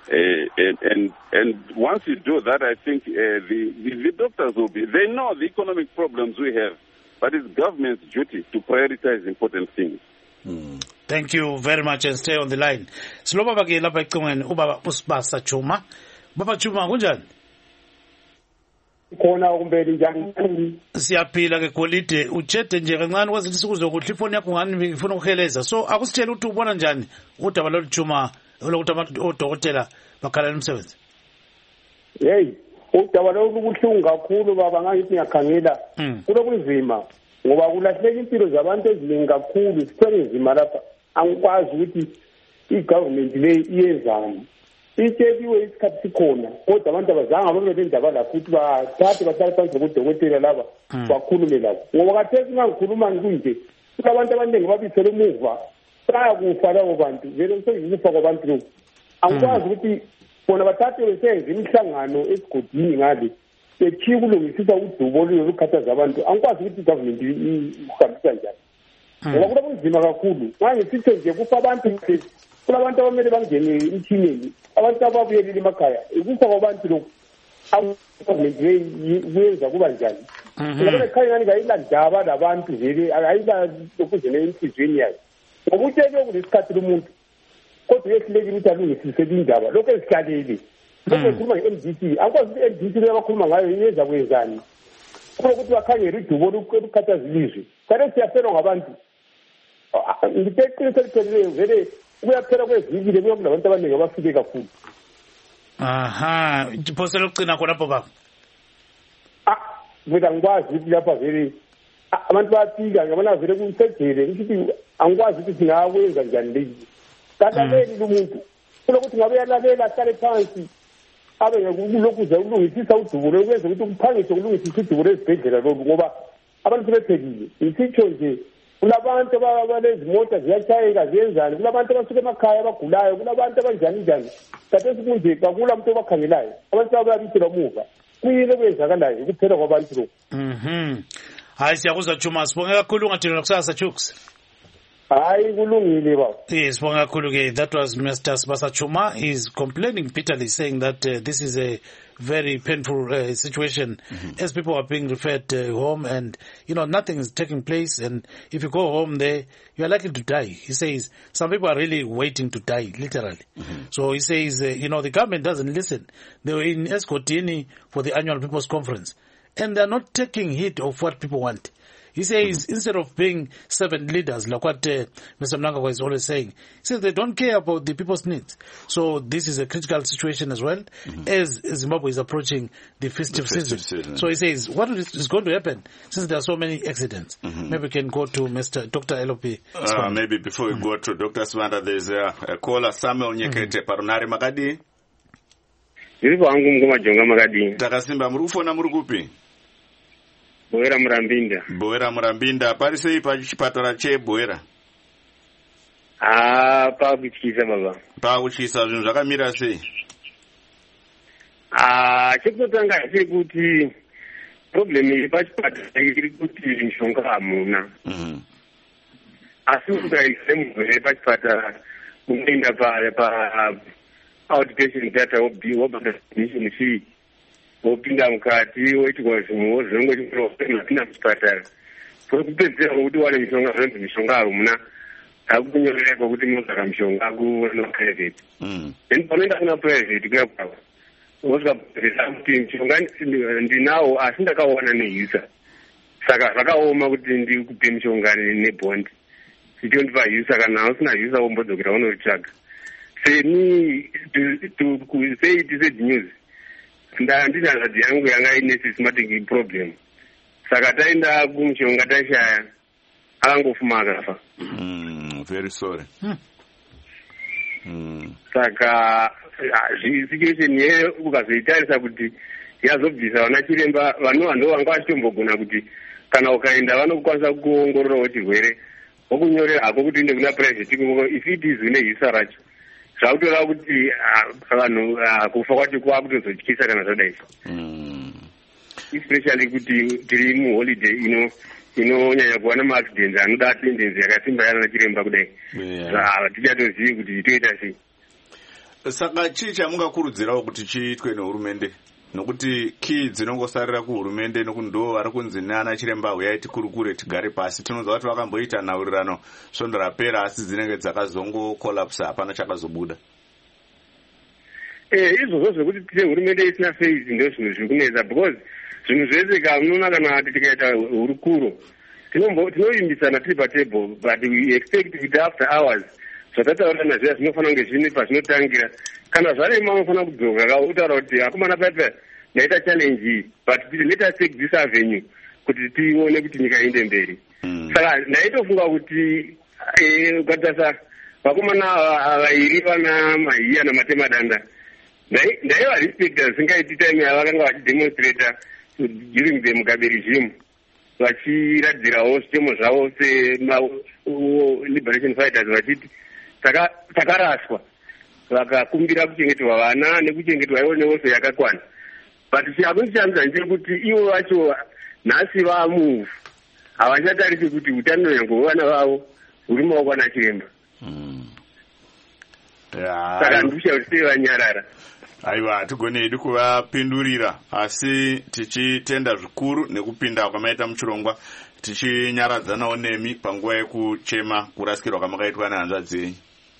once you do that, I think the doctors will be, they know the economic problems we have, but it's government's duty to prioritize important things. Thank you very much, and stay on the line. Sloba bagi lapha ecingweni ubaba uSibasa Chuma. Baba Chuma kunjani? Khona ukumbeli njani? Siyaphila ke Golide, utshede nje kancane kwazithi sikuzokuhle ifoni yakho ngani ngifuna ukuheleza. So akusitshela ukuthi ubona njani udaba lokuchuma lokuthi odokotela bakhala umsebenzi? Hey, udaba lokubuhlungu kakhulu baba ngayithi ngiyakhangela. Kulokunzima. Ngoba kulahleka impilo zabantu eziningi kakhulu sithwele lapha angikwazi ukuthi igovernment le iyenzani itsheliwe isikhathi sikhona kodwa abantu abazange babe lendaba lapho ukuthi bathathe bahlale phansi nodokotela laba bakhulume labo ngoba kathesi ngangikhuluma kunje kulabantu abaningi babisele umuva bayakufa labo bantu vele sekufa kwabantu lokhu angikwazi ukuthi bona bathathe besenze imihlangano esigodini ngale ethi kulungisisa udubo lokukhathaza abantu angikwazi ukuthi government ihambisa njani ngoba kuba kunzima kakhulu ngangisithi nje kufa abantu kulabantu abamele bangene emthineni abantu ababuyelile emakhaya ukufa kwabantu lokhu government yenza kuba njani ngoba ekhaya ngani kayilandaba labantu vele ayila lokuzene enhlizweni yayo ngoba utsheke kulesikhathi lomuntu kodwa yehlulekile ukuthi alungisise indaba lokho esihlalele lokho ekhuluma nge-MDC akwazi ukuthi MDC leyabakhuluma ngayo yenza kwenzani kuba ukuthi bakhangela idubo lokukhathaza ilizwe kade siyafelwa ngabantu ngiteqiniso elipheleleyo vele kuyaphela kwezikile kuyokuba nabantu abaningi abafike kakhulu. Aha, iphoso lokugcina khonapho baba. Vele angikwazi ukuthi lapha vele abantu bayafika ngabona vele kumsejele ukuthi angikwazi ukuthi singakwenza njani lezi. Kalaleli umuntu kulokuthi ngabe yalalela ahlale phansi abe ngokulokhuza ukulungisisa udubo lokwenza ukuthi kuphangise ukulungisisa udubo lezibhedlela lokhu ngoba abantu sebephelile isitsho nje kulabantu abalezimota ziyatshayeka ziyenzani kulabantu abasuka emakhaya abagulayo kulabantu abanjani njani kade sikunje kakula umuntu obakhangelayo abantu abayabisela umuva kuyini okwenzakalayo ukuphela kwabantu lokhu. Hayi siyakuzwa Chuma, sibonge kakhulu ungathini kusasa Chuks. Hayi kulungile baba. Yes, sibonge kakhulu ke. That was Mr. Sibasa Chuma. He's complaining bitterly, saying that this is a very painful situation as people are being referred home and nothing is taking place, and if you go home there you are likely to die. He says some people are really waiting to die literally. So he says the government doesn't listen. They were in Escotini for the annual people's conference and they are not taking heed of what people want. He says instead of being servant leaders, like what Mr. Mnangagwa is always saying, he says they don't care about the people's needs. So this is a critical situation as well as Zimbabwe is approaching the festive season. So he says what is going to happen since there are so many accidents. Maybe we can go to Mr. Dr. LOP. Maybe before we go to Dr. Swanda, there's a caller, Samuel Nyekete, Parunari Magadi. Takasimba Murufona Murugupi. Boera Murambinda. Boera Murambinda. Parisei pachipatara che Boera. Pakuchisa baba. Pakuchisa zvinhu zvakamira sei? Chekutanga chekuti problem iri pachipatara iri kuti mishonga hamuna. Asi ukaise murwere pachipatara unoenda pa outpatient data wobata mission fee. Wopinda mukati woitirwa zvinhu zvinenge chipinda muchipatara. Kwekupedzera kuti wane mishonga hamuna. akunyorereko kuti munotsvaka mishonga kunaprivate then panoenda kuna private kuyakwavo osvika private kuti mishonga ndinawo asi ndakaona neisa saka zvakaoma kuti ndikupe mishonga nebhondi tichondipa yusa kana usina yusa wombodzokera unoritsvaga seni sei tised news ndina hazadzi yangu yanga ine systematic problem saka taenda kumishonga tashaya akangofuma akafa. Very sorry. Saka situation yeyo ukazoitarisa kuti yazobvisa vana chiremba vanova ndo vanga vachitombogona kuti kana ukaenda vanokwanisa kuongororawo chirwere vokunyorera hako kuti inde kuna private if it is neisa racho zvakutora kuti vanhu kufa kwacho kwakutozotyisa kana zvadai especially kuti tiri muholiday inonyanya kuwana maaccidents anoda attendance yakasimba yana chiremba kudai tichatozivi kuti toita sei. Saka chii chamungakurudzirawo kuti chiitwe nehurumende nokuti kii dzinongosarira kuhurumende nokuti ndo vari kunzi nana chiremba uyai tikurukure tigare pasi tinonzwa kuti vakamboita nhaurirano svondo rapera asi dzinenge dzakazongokolapsa hapana chakazobuda. Izvozvo zvekuti tine hurumende isina face ndo zvinhu zviri kunetsa because zvinhu zvese kamunoona kana tikaita hurukuro tinovimbisana tiri patable but we expect kuti after hours zvatataurana zviya zvinofanira kunge zvine pazvinotangira kana zvarema unofanira kudzoka utaura kuti akomana paipa ndaita challenge iyi but let us take this avenue kuti tione kuti nyika iende mberi. Saka ndaitofunga kuti ukatarisa vakomana vairi vana mahiya namatemadanda ndaivarespecta zvingaiti time yavakanga vachidemonstrata during the Mugabe regime vachiradzirawo zvitemo zvavo se-liberation fighters vachiti takaraswa vakakumbira kuchengeterwa vana nekuchengeterwa ivo nevoso yakakwana but hakunichanza ndechekuti ivo vacho nhasi vamuvhu havachatarisi kuti utano yangu vana vavo huri maoko ana chiremba saka ndikushaya kuti sei vanyarara. Aiwa hatigonei kuvapindurira asi tichitenda zvikuru nekupinda kwamaita muchirongwa tichinyaradzawo nemi panguva yekuchema kurasikirwa kwamakaitwa nehanzvadzi yenyu.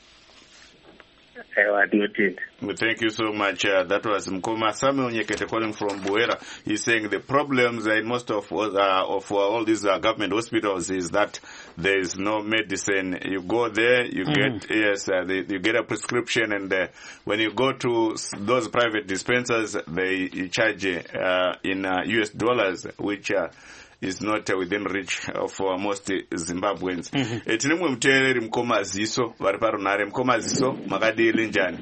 Thank you so much. That was Mkoma Samuel Nyekete calling from Buera. He's saying the problems in most of all these government hospitals is that there is no medicine. You go there, you get you get a prescription, and when you go to those private dispensers, they charge in US dollars, which is not within reach of most Zimbabweans. Tinemwe muteereri Mkoma Ziso vari parunhare. Mkoma Ziso, makadii njani?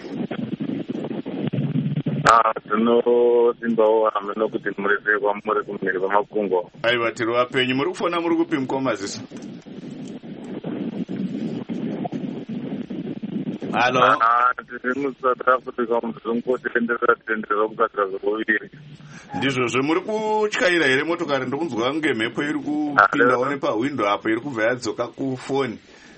Tinosimbawo hameno kuti muresekwa muri kumhiri kwamakungo. Aiwa, tiri vapenyu. Muri kufona muri kupi Mkoma Ziso? Halo? Tiri muSouth Africa muzungu tenderera kugadzira zvekuviri. Ndizvozvo muri kutyaira here motokari? Ndokunzwa kunge mhepo iri kupindawo nepahwindo apo iri kubva yadzoka kufoni.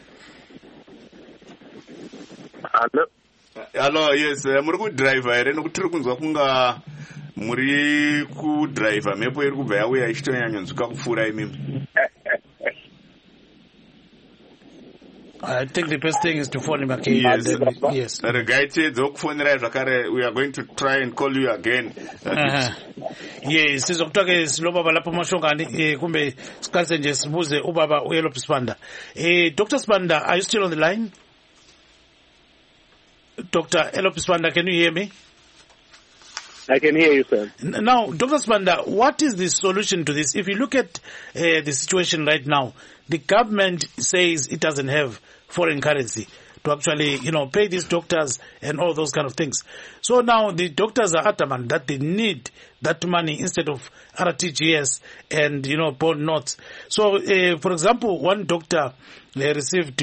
Hello, yes, muri kudriver here nokuti tiri kunzwa kunga muri kudriver mhepo iri kubva yauya ichitonyanyonzwika kupfuura imimi. I think the best thing is to phone him again. Yes. We are going to try and call you again. Yes, sizokuthoke silobaba lapha mashongani kumbe sikase nje sibuze ubaba uYellow Spanda. Dr. Spanda, are you still on the line? Dr. Yellow Spanda, can you hear me? I can hear you, sir. Now, Dr. Spanda, what is the solution to this? If you look at the situation right now, the government says it doesn't have foreign currency to actually, pay these doctors and all those kind of things. So now the doctors are adamant that they need that money instead of RTGS and, bond notes. So, for example, one doctor received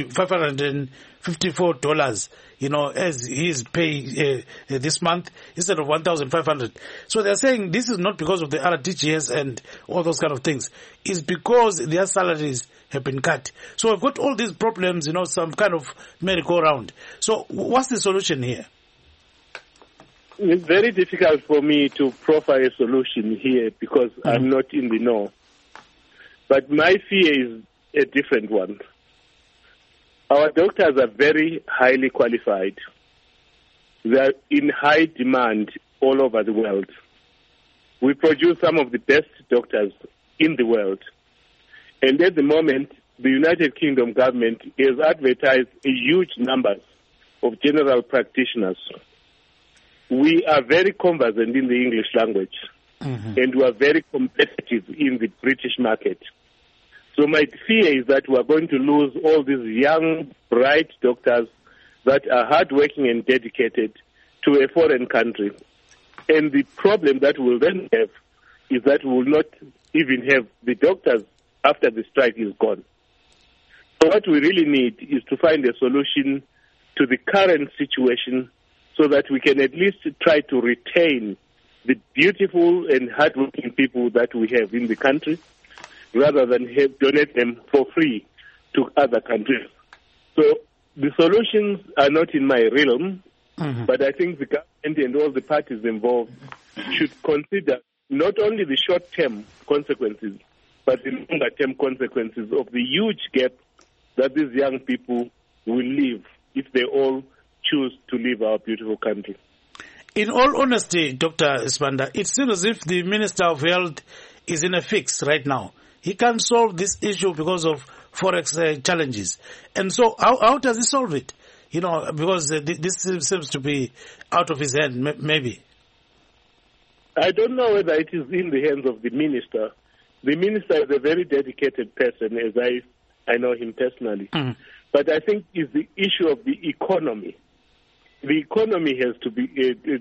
$554, as his pay this month instead of 1,500. So they're saying this is not because of the RTGS and all those kind of things. It's because their salaries have been cut. So we've got all these problems, some kind of merry-go-round. So what's the solution here? It's very difficult for me to proffer a solution here because I'm not in the know. But my fear is a different one. Our doctors are very highly qualified. They are in high demand all over the world. We produce some of the best doctors in the world. And at the moment, the United Kingdom government has advertised a huge numbers of general practitioners. We are very conversant in the English language, and we are very competitive in the British market. So my fear is that we are going to lose all these young, bright doctors that are hardworking and dedicated to a foreign country. And the problem that we'll then have is that we will not even have the doctors after the strike is gone. So what we really need is to find a solution to the current situation so that we can at least try to retain the beautiful and hardworking people that we have in the country, rather than donate them for free to other countries. So the solutions are not in my realm, but I think the government and all the parties involved should consider not only the short-term consequences, but the longer-term consequences of the huge gap that these young people will live if they all choose to leave our beautiful country. In all honesty, Dr. Sibanda, it seems as if the Minister of Health is in a fix right now. He can't solve this issue because of forex challenges. And so how does he solve it? You know, because this seems to be out of his hand, maybe. I don't know whether it is in the hands of the minister. The minister is a very dedicated person, as I know him personally. But I think it's the issue of the economy. The economy has to be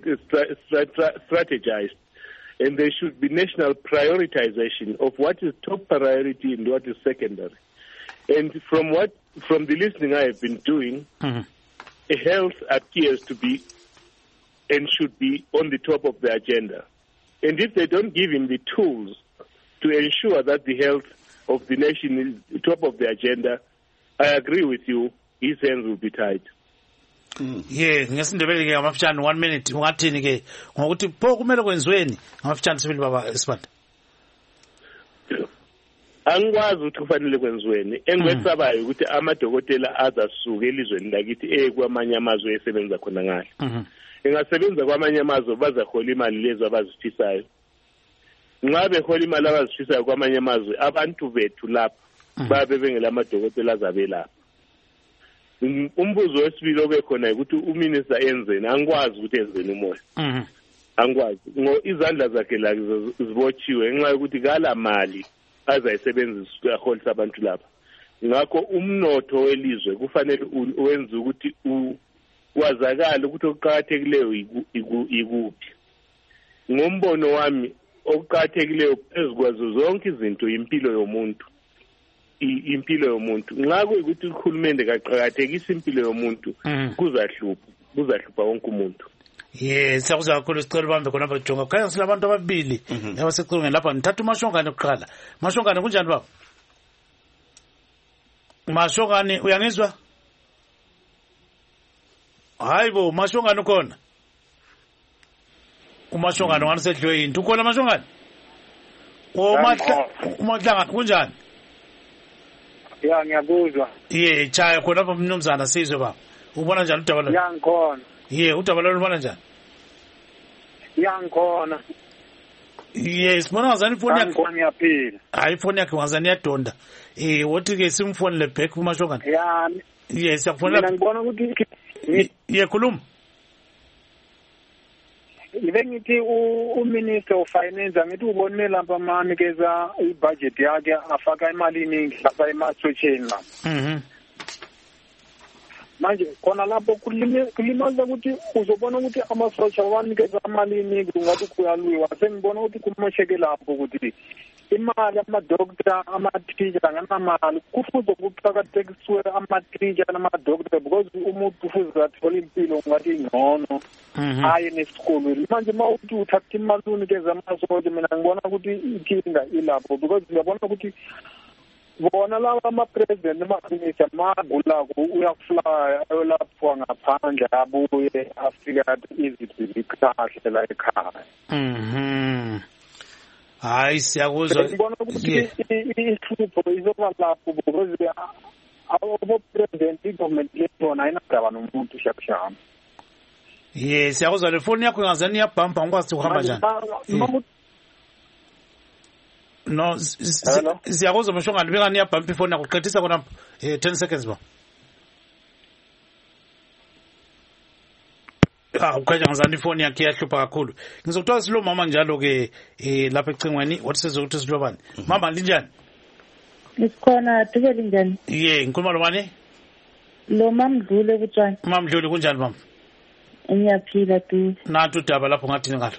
strategized, and there should be national prioritization of what is top priority and what is secondary. And from the listening I have been doing, health appears to be and should be on the top of the agenda. And if they don't give him the tools to ensure that the health of the nation is top of the agenda, I agree with you, his hands will be tied. ngesindebele ke ngamafutshane 1 minute ungathini ke ngokuthi pho kumele kwenziweni ngamafutshane sibili baba Sibanda. Angikwazi ukuthi kufanele kwenziweni engikwesabayo ukuthi amadokotela azasuka elizweni lakithi kwamanye amazwe esebenza khona ngale. Engasebenza kwamanye amazwe bazahola imali lezo abazifisayo. Nxa behola imali abazifisayo kwamanye amazwe abantu bethu lapha babe bengela amadokotela azabelapha. Umbuzo wesibili obekhona ukuthi uminister enzeni, angikwazi ukuthi enzeni umoya. Angikwazi izandla zakhe la zibotshiwe ngenxa yokuthi kala mali azayisebenzisa ukuholisa abantu lapha. Ngakho umnotho welizwe kufanele wenze ukuthi wazakala ukuthi okuqhakathekileyo ikuphi. Ngombono wami okuqhakathekileyo phezukwazo zonke izinto impilo yomuntu. Impilo yomuntu nxa kuyikuthi ukhulumende kaqhakathekisa impilo yomuntu kuzahlupha wonke umuntu. Siyakuzwa kakhulu sicela ubambe khona bajonga kukhanya silabantu ababili abasecingweni lapha ngithatha uMashongane kuqala. Mashongane kunjani baba? Mashongane uyangizwa? Hayibo Mashongane ukhona? uMashongane wanisedliwe into ukhona Mashongane? Umahlangana kunjani? Ya ngiyakuzwa. Chaya khona lapha mnumzana sizwe baba. Ubona njani udaba lo? Yangikhona. Udaba lo ubona njani? Yangikhona. Sibona ngazani ifoni yakhe. Yangikhona yaphila. Hayi ifoni yakhe ngazani yadonda. Wothi ke simfonele back kuMashongane. Siyakufonela. Mina ngibona ukuthi khuluma. Ngithi uminister of finance ngithi ubonile lapha amanikeza ibudget yakhe afaka imali eningi lapha emasocheni lapha. Manje khona lapho kulimaza ukuthi uzobona ukuthi amasocha wanikeza imali eningi ungathi kuyaluyiwa. Sengibona ukuthi kumosheke lapho ukuthi imali ama-doctor ama-teacher nganamali kufuze kuqakathekiswe ama-teacher nama-doctor because umuntu kufuze athole impilo ngathi ingcono aye nesikolweni. Manje uma uthi uthatha imali unikeza amasotsha mina ngibona ukuthi inkinga ilapho because ngiyabona ukuthi bona laba ama-president ama-minister magulako uyaflya ayolapha ngaphandle abuye afike athi izinto zikahle la ekhaya. Hayi siyakuzwa. Ngibona ukuthi ihlupho izoba lapho because abo president government yetona ayinadaba nomuntu shakushama. Yes, yakuzwa le phone yakho ingazani yabhampa ngikwazi ukuhamba njani. No, siyakuzwa mshonga libeka niyabhampa ifone yakho qedisa khona 10 seconds ba. Ukhanya ngizani ifone yakhe yahlupha kakhulu. Ngizokuthola silo mama njalo ke lapha ecingweni wathi sizokuthi silobani. Mama linjani? Isikhona Dubeli njani? Ngikhuluma lo mani? Lo Mamdlule kuTshwane. Mamdlule kunjani mama? Ngiyaphila tu. Nathi udaba lapho ngathini ngalo?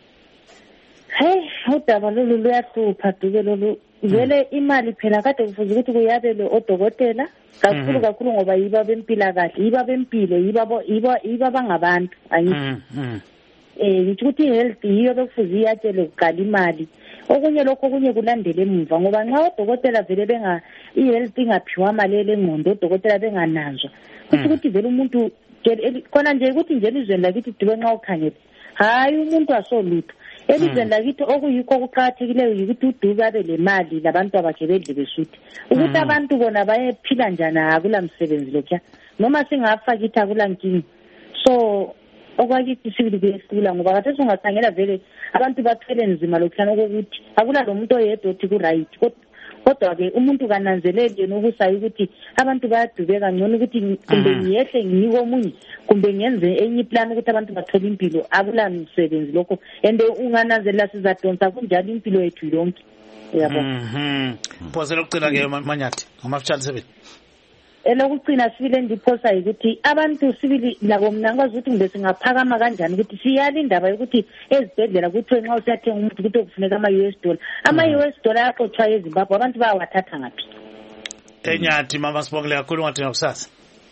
Hey, udaba lolu luyahlupha Dube lolu. Vele imali phela kade kufuze ukuthi kuyabele odokotela kakhulu ngoba yiba bempilakahle, yiba bempilo, yiba bangabantu angithi. Ngithi ukuthi health yiyo bekufuze iyatshele ukugala imali. Okunye lokho kunye kulandele emva ngoba nxa odokotela vele i-health ingaphiwa malele engqondo odokotela bengananzwa. Ukuthi vele umuntu khona nje ukuthi nje elizweni lakithi Dube nxa ukhangele hayi umuntu asolutho. Elizweni lakithi okuyikho okuqakathekileyo yikuthi uDube abe le mali labantu abakhe bedle besuthi. Ukuthi abantu bona bayephila njani akula msebenzi lokho. Noma singafa kithi akula nkingi. So okwakithi sibili kuyesula ngoba kade singakhangela vele abantu bathwele nzima lokuhlana ukuthi akula lo muntu oyedwa othi ku right. Kodwa ke umuntu kananzelele yena ukusayi ukuthi abantu bayadubeka ngcono ukuthi kumbe ngiyehle ngiko omunye kumbe ngenze enye plan ukuthi abantu bathole impilo akula msebenzi lokho and ungananzelela sizadonsa kunjalo impilo yethu yonke yabo. Phosela ukucina ke Manyathi ngamafutshane 7. Elokucina sibile ndiphosa ukuthi abantu sibili labo mina ngikwazi ukuthi ngibe singaphakama kanjani ukuthi siyala indaba yokuthi ezibhedlela kuthiwe nxa usiyathenga umuntu ukuthi kufuneka ama-US dollar ama-US dollar aqothwa eZimbabwe abantu bayawathatha ngaphi? Enyathi mama sibongile kakhulu ngathina kusasa.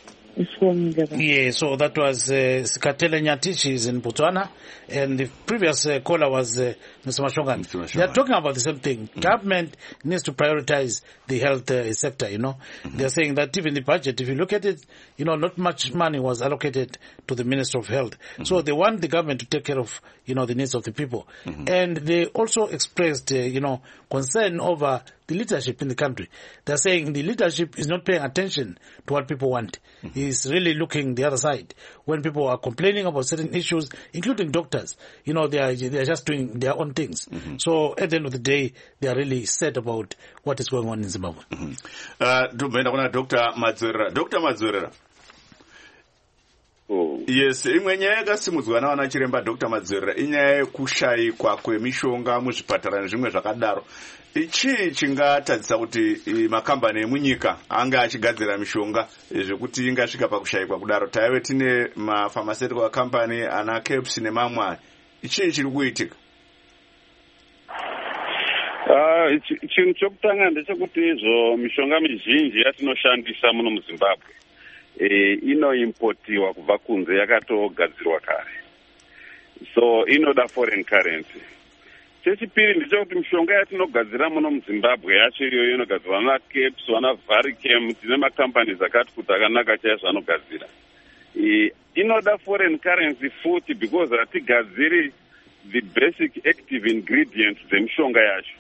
Yeah, so that was Sikatele Nyati. She's in Botswana, and the previous caller was Mr. Mashongan. They are talking about the same thing. Government needs to prioritize the health sector, you know. They are saying that even the budget, if you look at it, you know, not much money was allocated to the Minister of Health. So they want the government to take care of, you know, the needs of the people. And they also expressed, you know, concern over the leadership in the country. They're saying the leadership is not paying attention to what people want. He's really looking the other side. When people are complaining about certain issues, including doctors, you know, they are just doing their own things. So at the end of the day, they are really sad about what is going on in Zimbabwe. Dr. Madzorera. Yes, imwe nyaya yakasimudzwa nawana chiremba Dr. Madzorera inyaya yekushayikwa kwemishonga muzvipatara nezvimwe zvakadaro. Ichi chingatadzisa kuti makambani emunyika anga achigadzira mishonga zvekuti ingasvika pakushayikwa kudaro. Taive tine mapharmaceutical company ana Caps nemamwe. Ichi chiri kuitika. Chinhu chokutanga ndechekuti izvo mishonga mizhinji yatinoshandisa muno muZimbabwe inoimportiwa kubva kunze yakatogadzirwa kare, so inoda foreign currency. Chechipiri ndechekuti mishonga yatinogadzira muno muZimbabwe yacho iyoyo inogadzirwa na Caps wana Varichem, tine makampani akati kuti akanaka chaizvo anogadzira. Inoda foreign currency futi because hatigadziri the basic active ingredients dzemishonga yacho.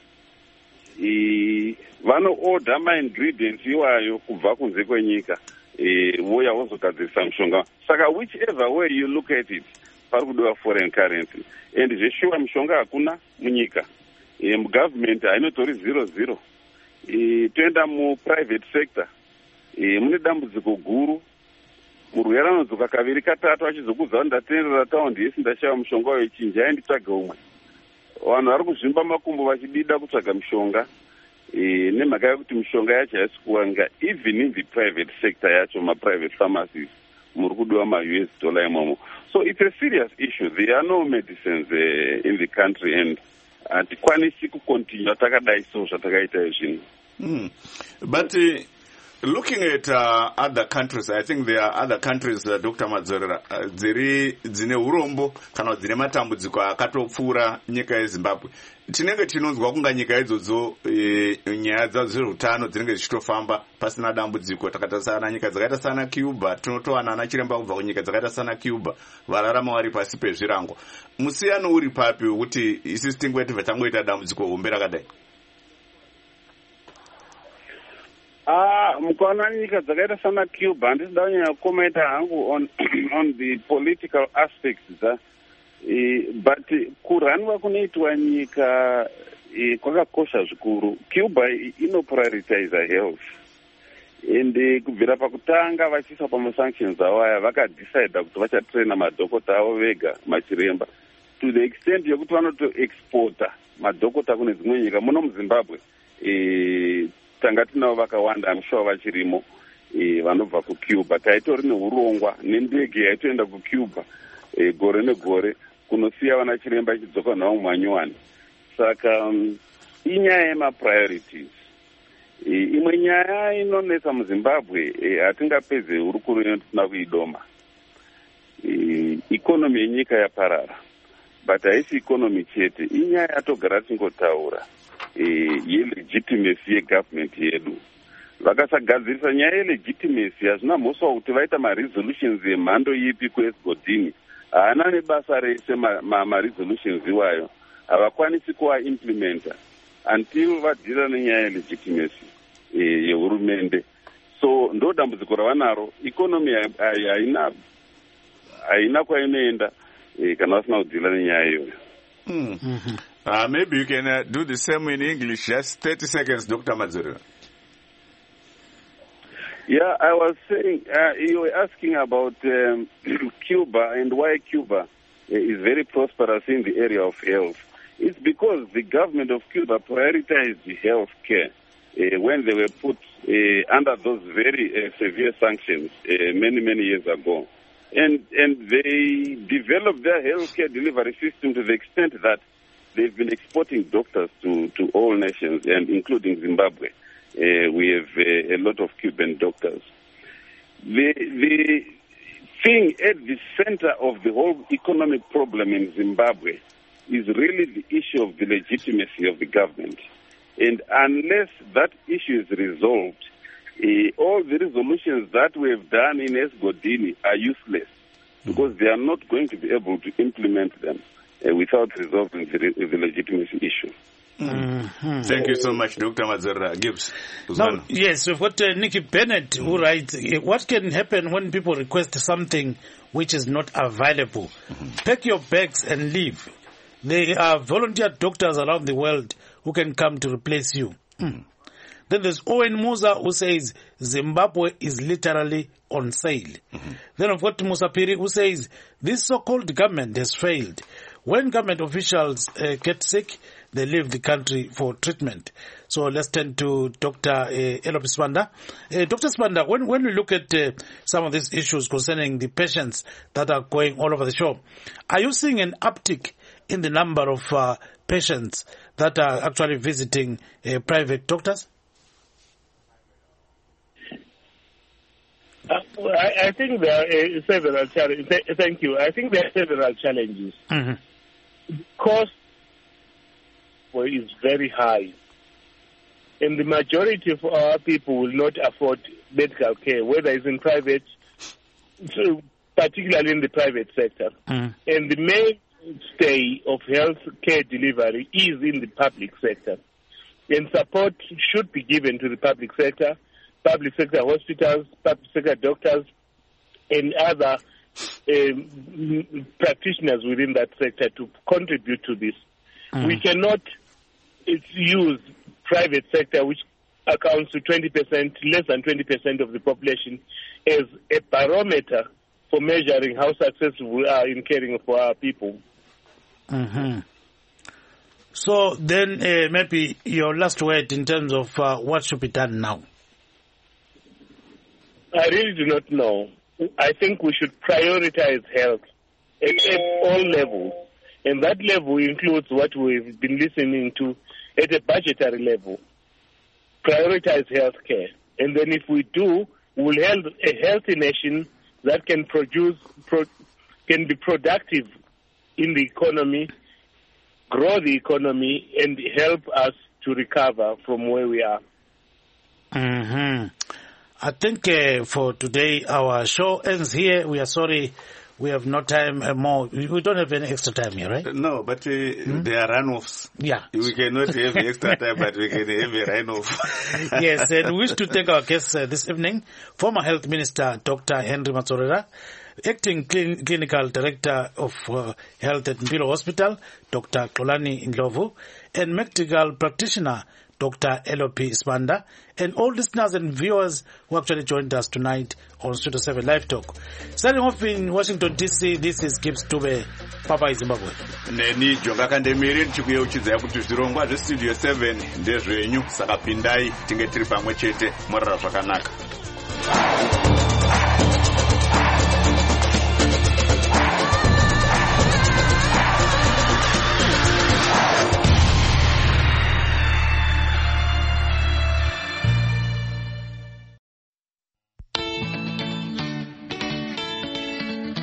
Vano-order ma-ingredients iwayo kubva kunze kwenyika voya vozogadzirisa mishonga. Saka whichever way you look at it, pari kudiwa foreign currency. And zveshuwa mishonga hakuna munyika. Government hainotori 0-0. Toenda mu-private sector. Mune dambudziko guru. Murwere anodzoka kaviri katatu achizokudza ndatenderera taundi yesi ndashaya mushonga wechinja ainditsvaga umwe. Vanhu vari kuzvimba makumbo vachidida kutsvaga mishonga nemhaka yekuti mishonga yacho haisi kuwanga even in the private sector yacho ma-private pharmacies muri kudiwa ma-US dollar imomo. So it's a serious issue. There are no medicines in the country and hatikwanisi kukontinua takadai so zvatakaita izvino. But looking at other countries, I think there are other countries, Dr. Madzorera, dzine urombo kana dzine matambudziko akatopfuura nyika yeZimbabwe. Tinenge tinonzwa kunga nyika idzodzo nyaya dzadzo dzezveutano dzinenge dzichitofamba pasina dambudziko. Takaita sana nyika dzakaita sana Cuba, tinotowana ana chiremba kubva kunyika dzakaita sana Cuba vararama vari pasi pezvirango. Musiyano uri papi wekuti isisi tingoti vatangoita dambudziko hombe rakadai? mukaona nyika dzakaita sana Cuba, handisida kunyanya kukomenta hangu on the political aspects but kuranwa kunoitwa nyika kwakakosha zvikuru. Cuba inoprioritize health, and kubvira pakutanga vachiisa pamasanctions avo aya vakadecida kuti vachatraina madhokota avo vega, machiremba, to the extent yekuti vanotoexporta madhokota kune dzimwe nyika. Muno muZimbabwe tanga tinavo vakawanda, amushuwa vachirimo vanobva kuCuba. Taitori neurongwa nendege yaitoenda kuCuba gore negore kunosiya vana chiremba ichidzoka navo mumanyuwani. Saka inyaya yemapriorities. Imwe nyaya inonetsa muZimbabwe hatingapedze hurukuro inotina kuidoma. Ikonomi yenyika yaparara, but haisi ikonomi chete, inyaya yatogara tingotaura yelegitimacy yegovernment yedu. Vakasagadzirisa nyaya yelegitimacy hazvina mhosva kuti vaita maresolutions emhando ipi kuEsgodini, haana nebasa rese maresolutions iwayo, havakwanisi kuaimplementa until vadhira nenyaya yelegitimacy yehurumende. So ndo dambudziko ravanaro, ikonomi haina kwainoenda kana vasina kudhira nenyaya iyoyo. Maybe you can do the same in English. Just 30 seconds, Dr. Madzorera. Yeah, I was saying, you were asking about Cuba and why Cuba is very prosperous in the area of health. It's because the government of Cuba prioritized health care when they were put under those very severe sanctions many years ago. And they developed their healthcare delivery system to the extent that they've been exporting doctors to all nations, and including Zimbabwe. We have a lot of Cuban doctors. The thing at the center of the whole economic problem in Zimbabwe is really the issue of the legitimacy of the government. And unless that issue is resolved, all the resolutions that we have done in Esgodini are useless because they are not going to be able to implement them without resolving the legitimacy issue. Thank you so much, Dr. Madzorera. Gibbs. Now, yes, we've got Nikki Bennett who writes, what can happen when people request something which is not available? Pack your bags and leave. There are volunteer doctors around the world who can come to replace you. Then there's Owen Musa who says Zimbabwe is literally on sale. Then I've got Musa Piri who says this so-called government has failed. When government officials get sick, they leave the country for treatment. So let's turn to Dr. Elope Sibanda. Dr. Sibanda, when we look at some of these issues concerning the patients that are going all over the show, are you seeing an uptick in the number of patients that are actually visiting private doctors? I think there are several challenges. Thank you. I think there are several challenges. Cost is very high, and the majority of our people will not afford medical care, whether it's in private, particularly in the private sector. And the mainstay of health care delivery is in the public sector, and support should be given to the public sector hospitals, public sector doctors, and other practitioners within that sector to contribute to this. We cannot use private sector, which accounts to 20%, less than 20% of the population, as a barometer for measuring how successful we are in caring for our people. So then maybe your last word in terms of what should be done now. I really do not know. I think we should prioritize health at all levels. And that level includes what we've been listening to at a budgetary level. Prioritize health care. And then if we do, we'll have a healthy nation that can can be productive in the economy, grow the economy, and help us to recover from where we are. I think for today our show ends here. We are sorry we have no time more. We don't have any extra time here, right? No, but there are runoffs. Yeah. We cannot have extra time, but we can have a runoff. Yes, and we wish to thank our guests this evening, former Health Minister Dr. Henry Matsorera, Acting Clinical Director of Health at Mpilo Hospital, Dr. Xolani Ndlovu, and Medical Practitioner, Dr. Elopi Sibanda, and all listeners and viewers who actually joined us tonight on Studio 7 Live Talk. Starting off in Washington, D.C., this is Gibbs Dube, Papa Zimbabwe. Neni Jonga Kandemiri chikuye uchidza kuti zvirongwa zvestudio 7 ndezvenyu saka pindai tinge tiri pamwe chete morara zvakanaka.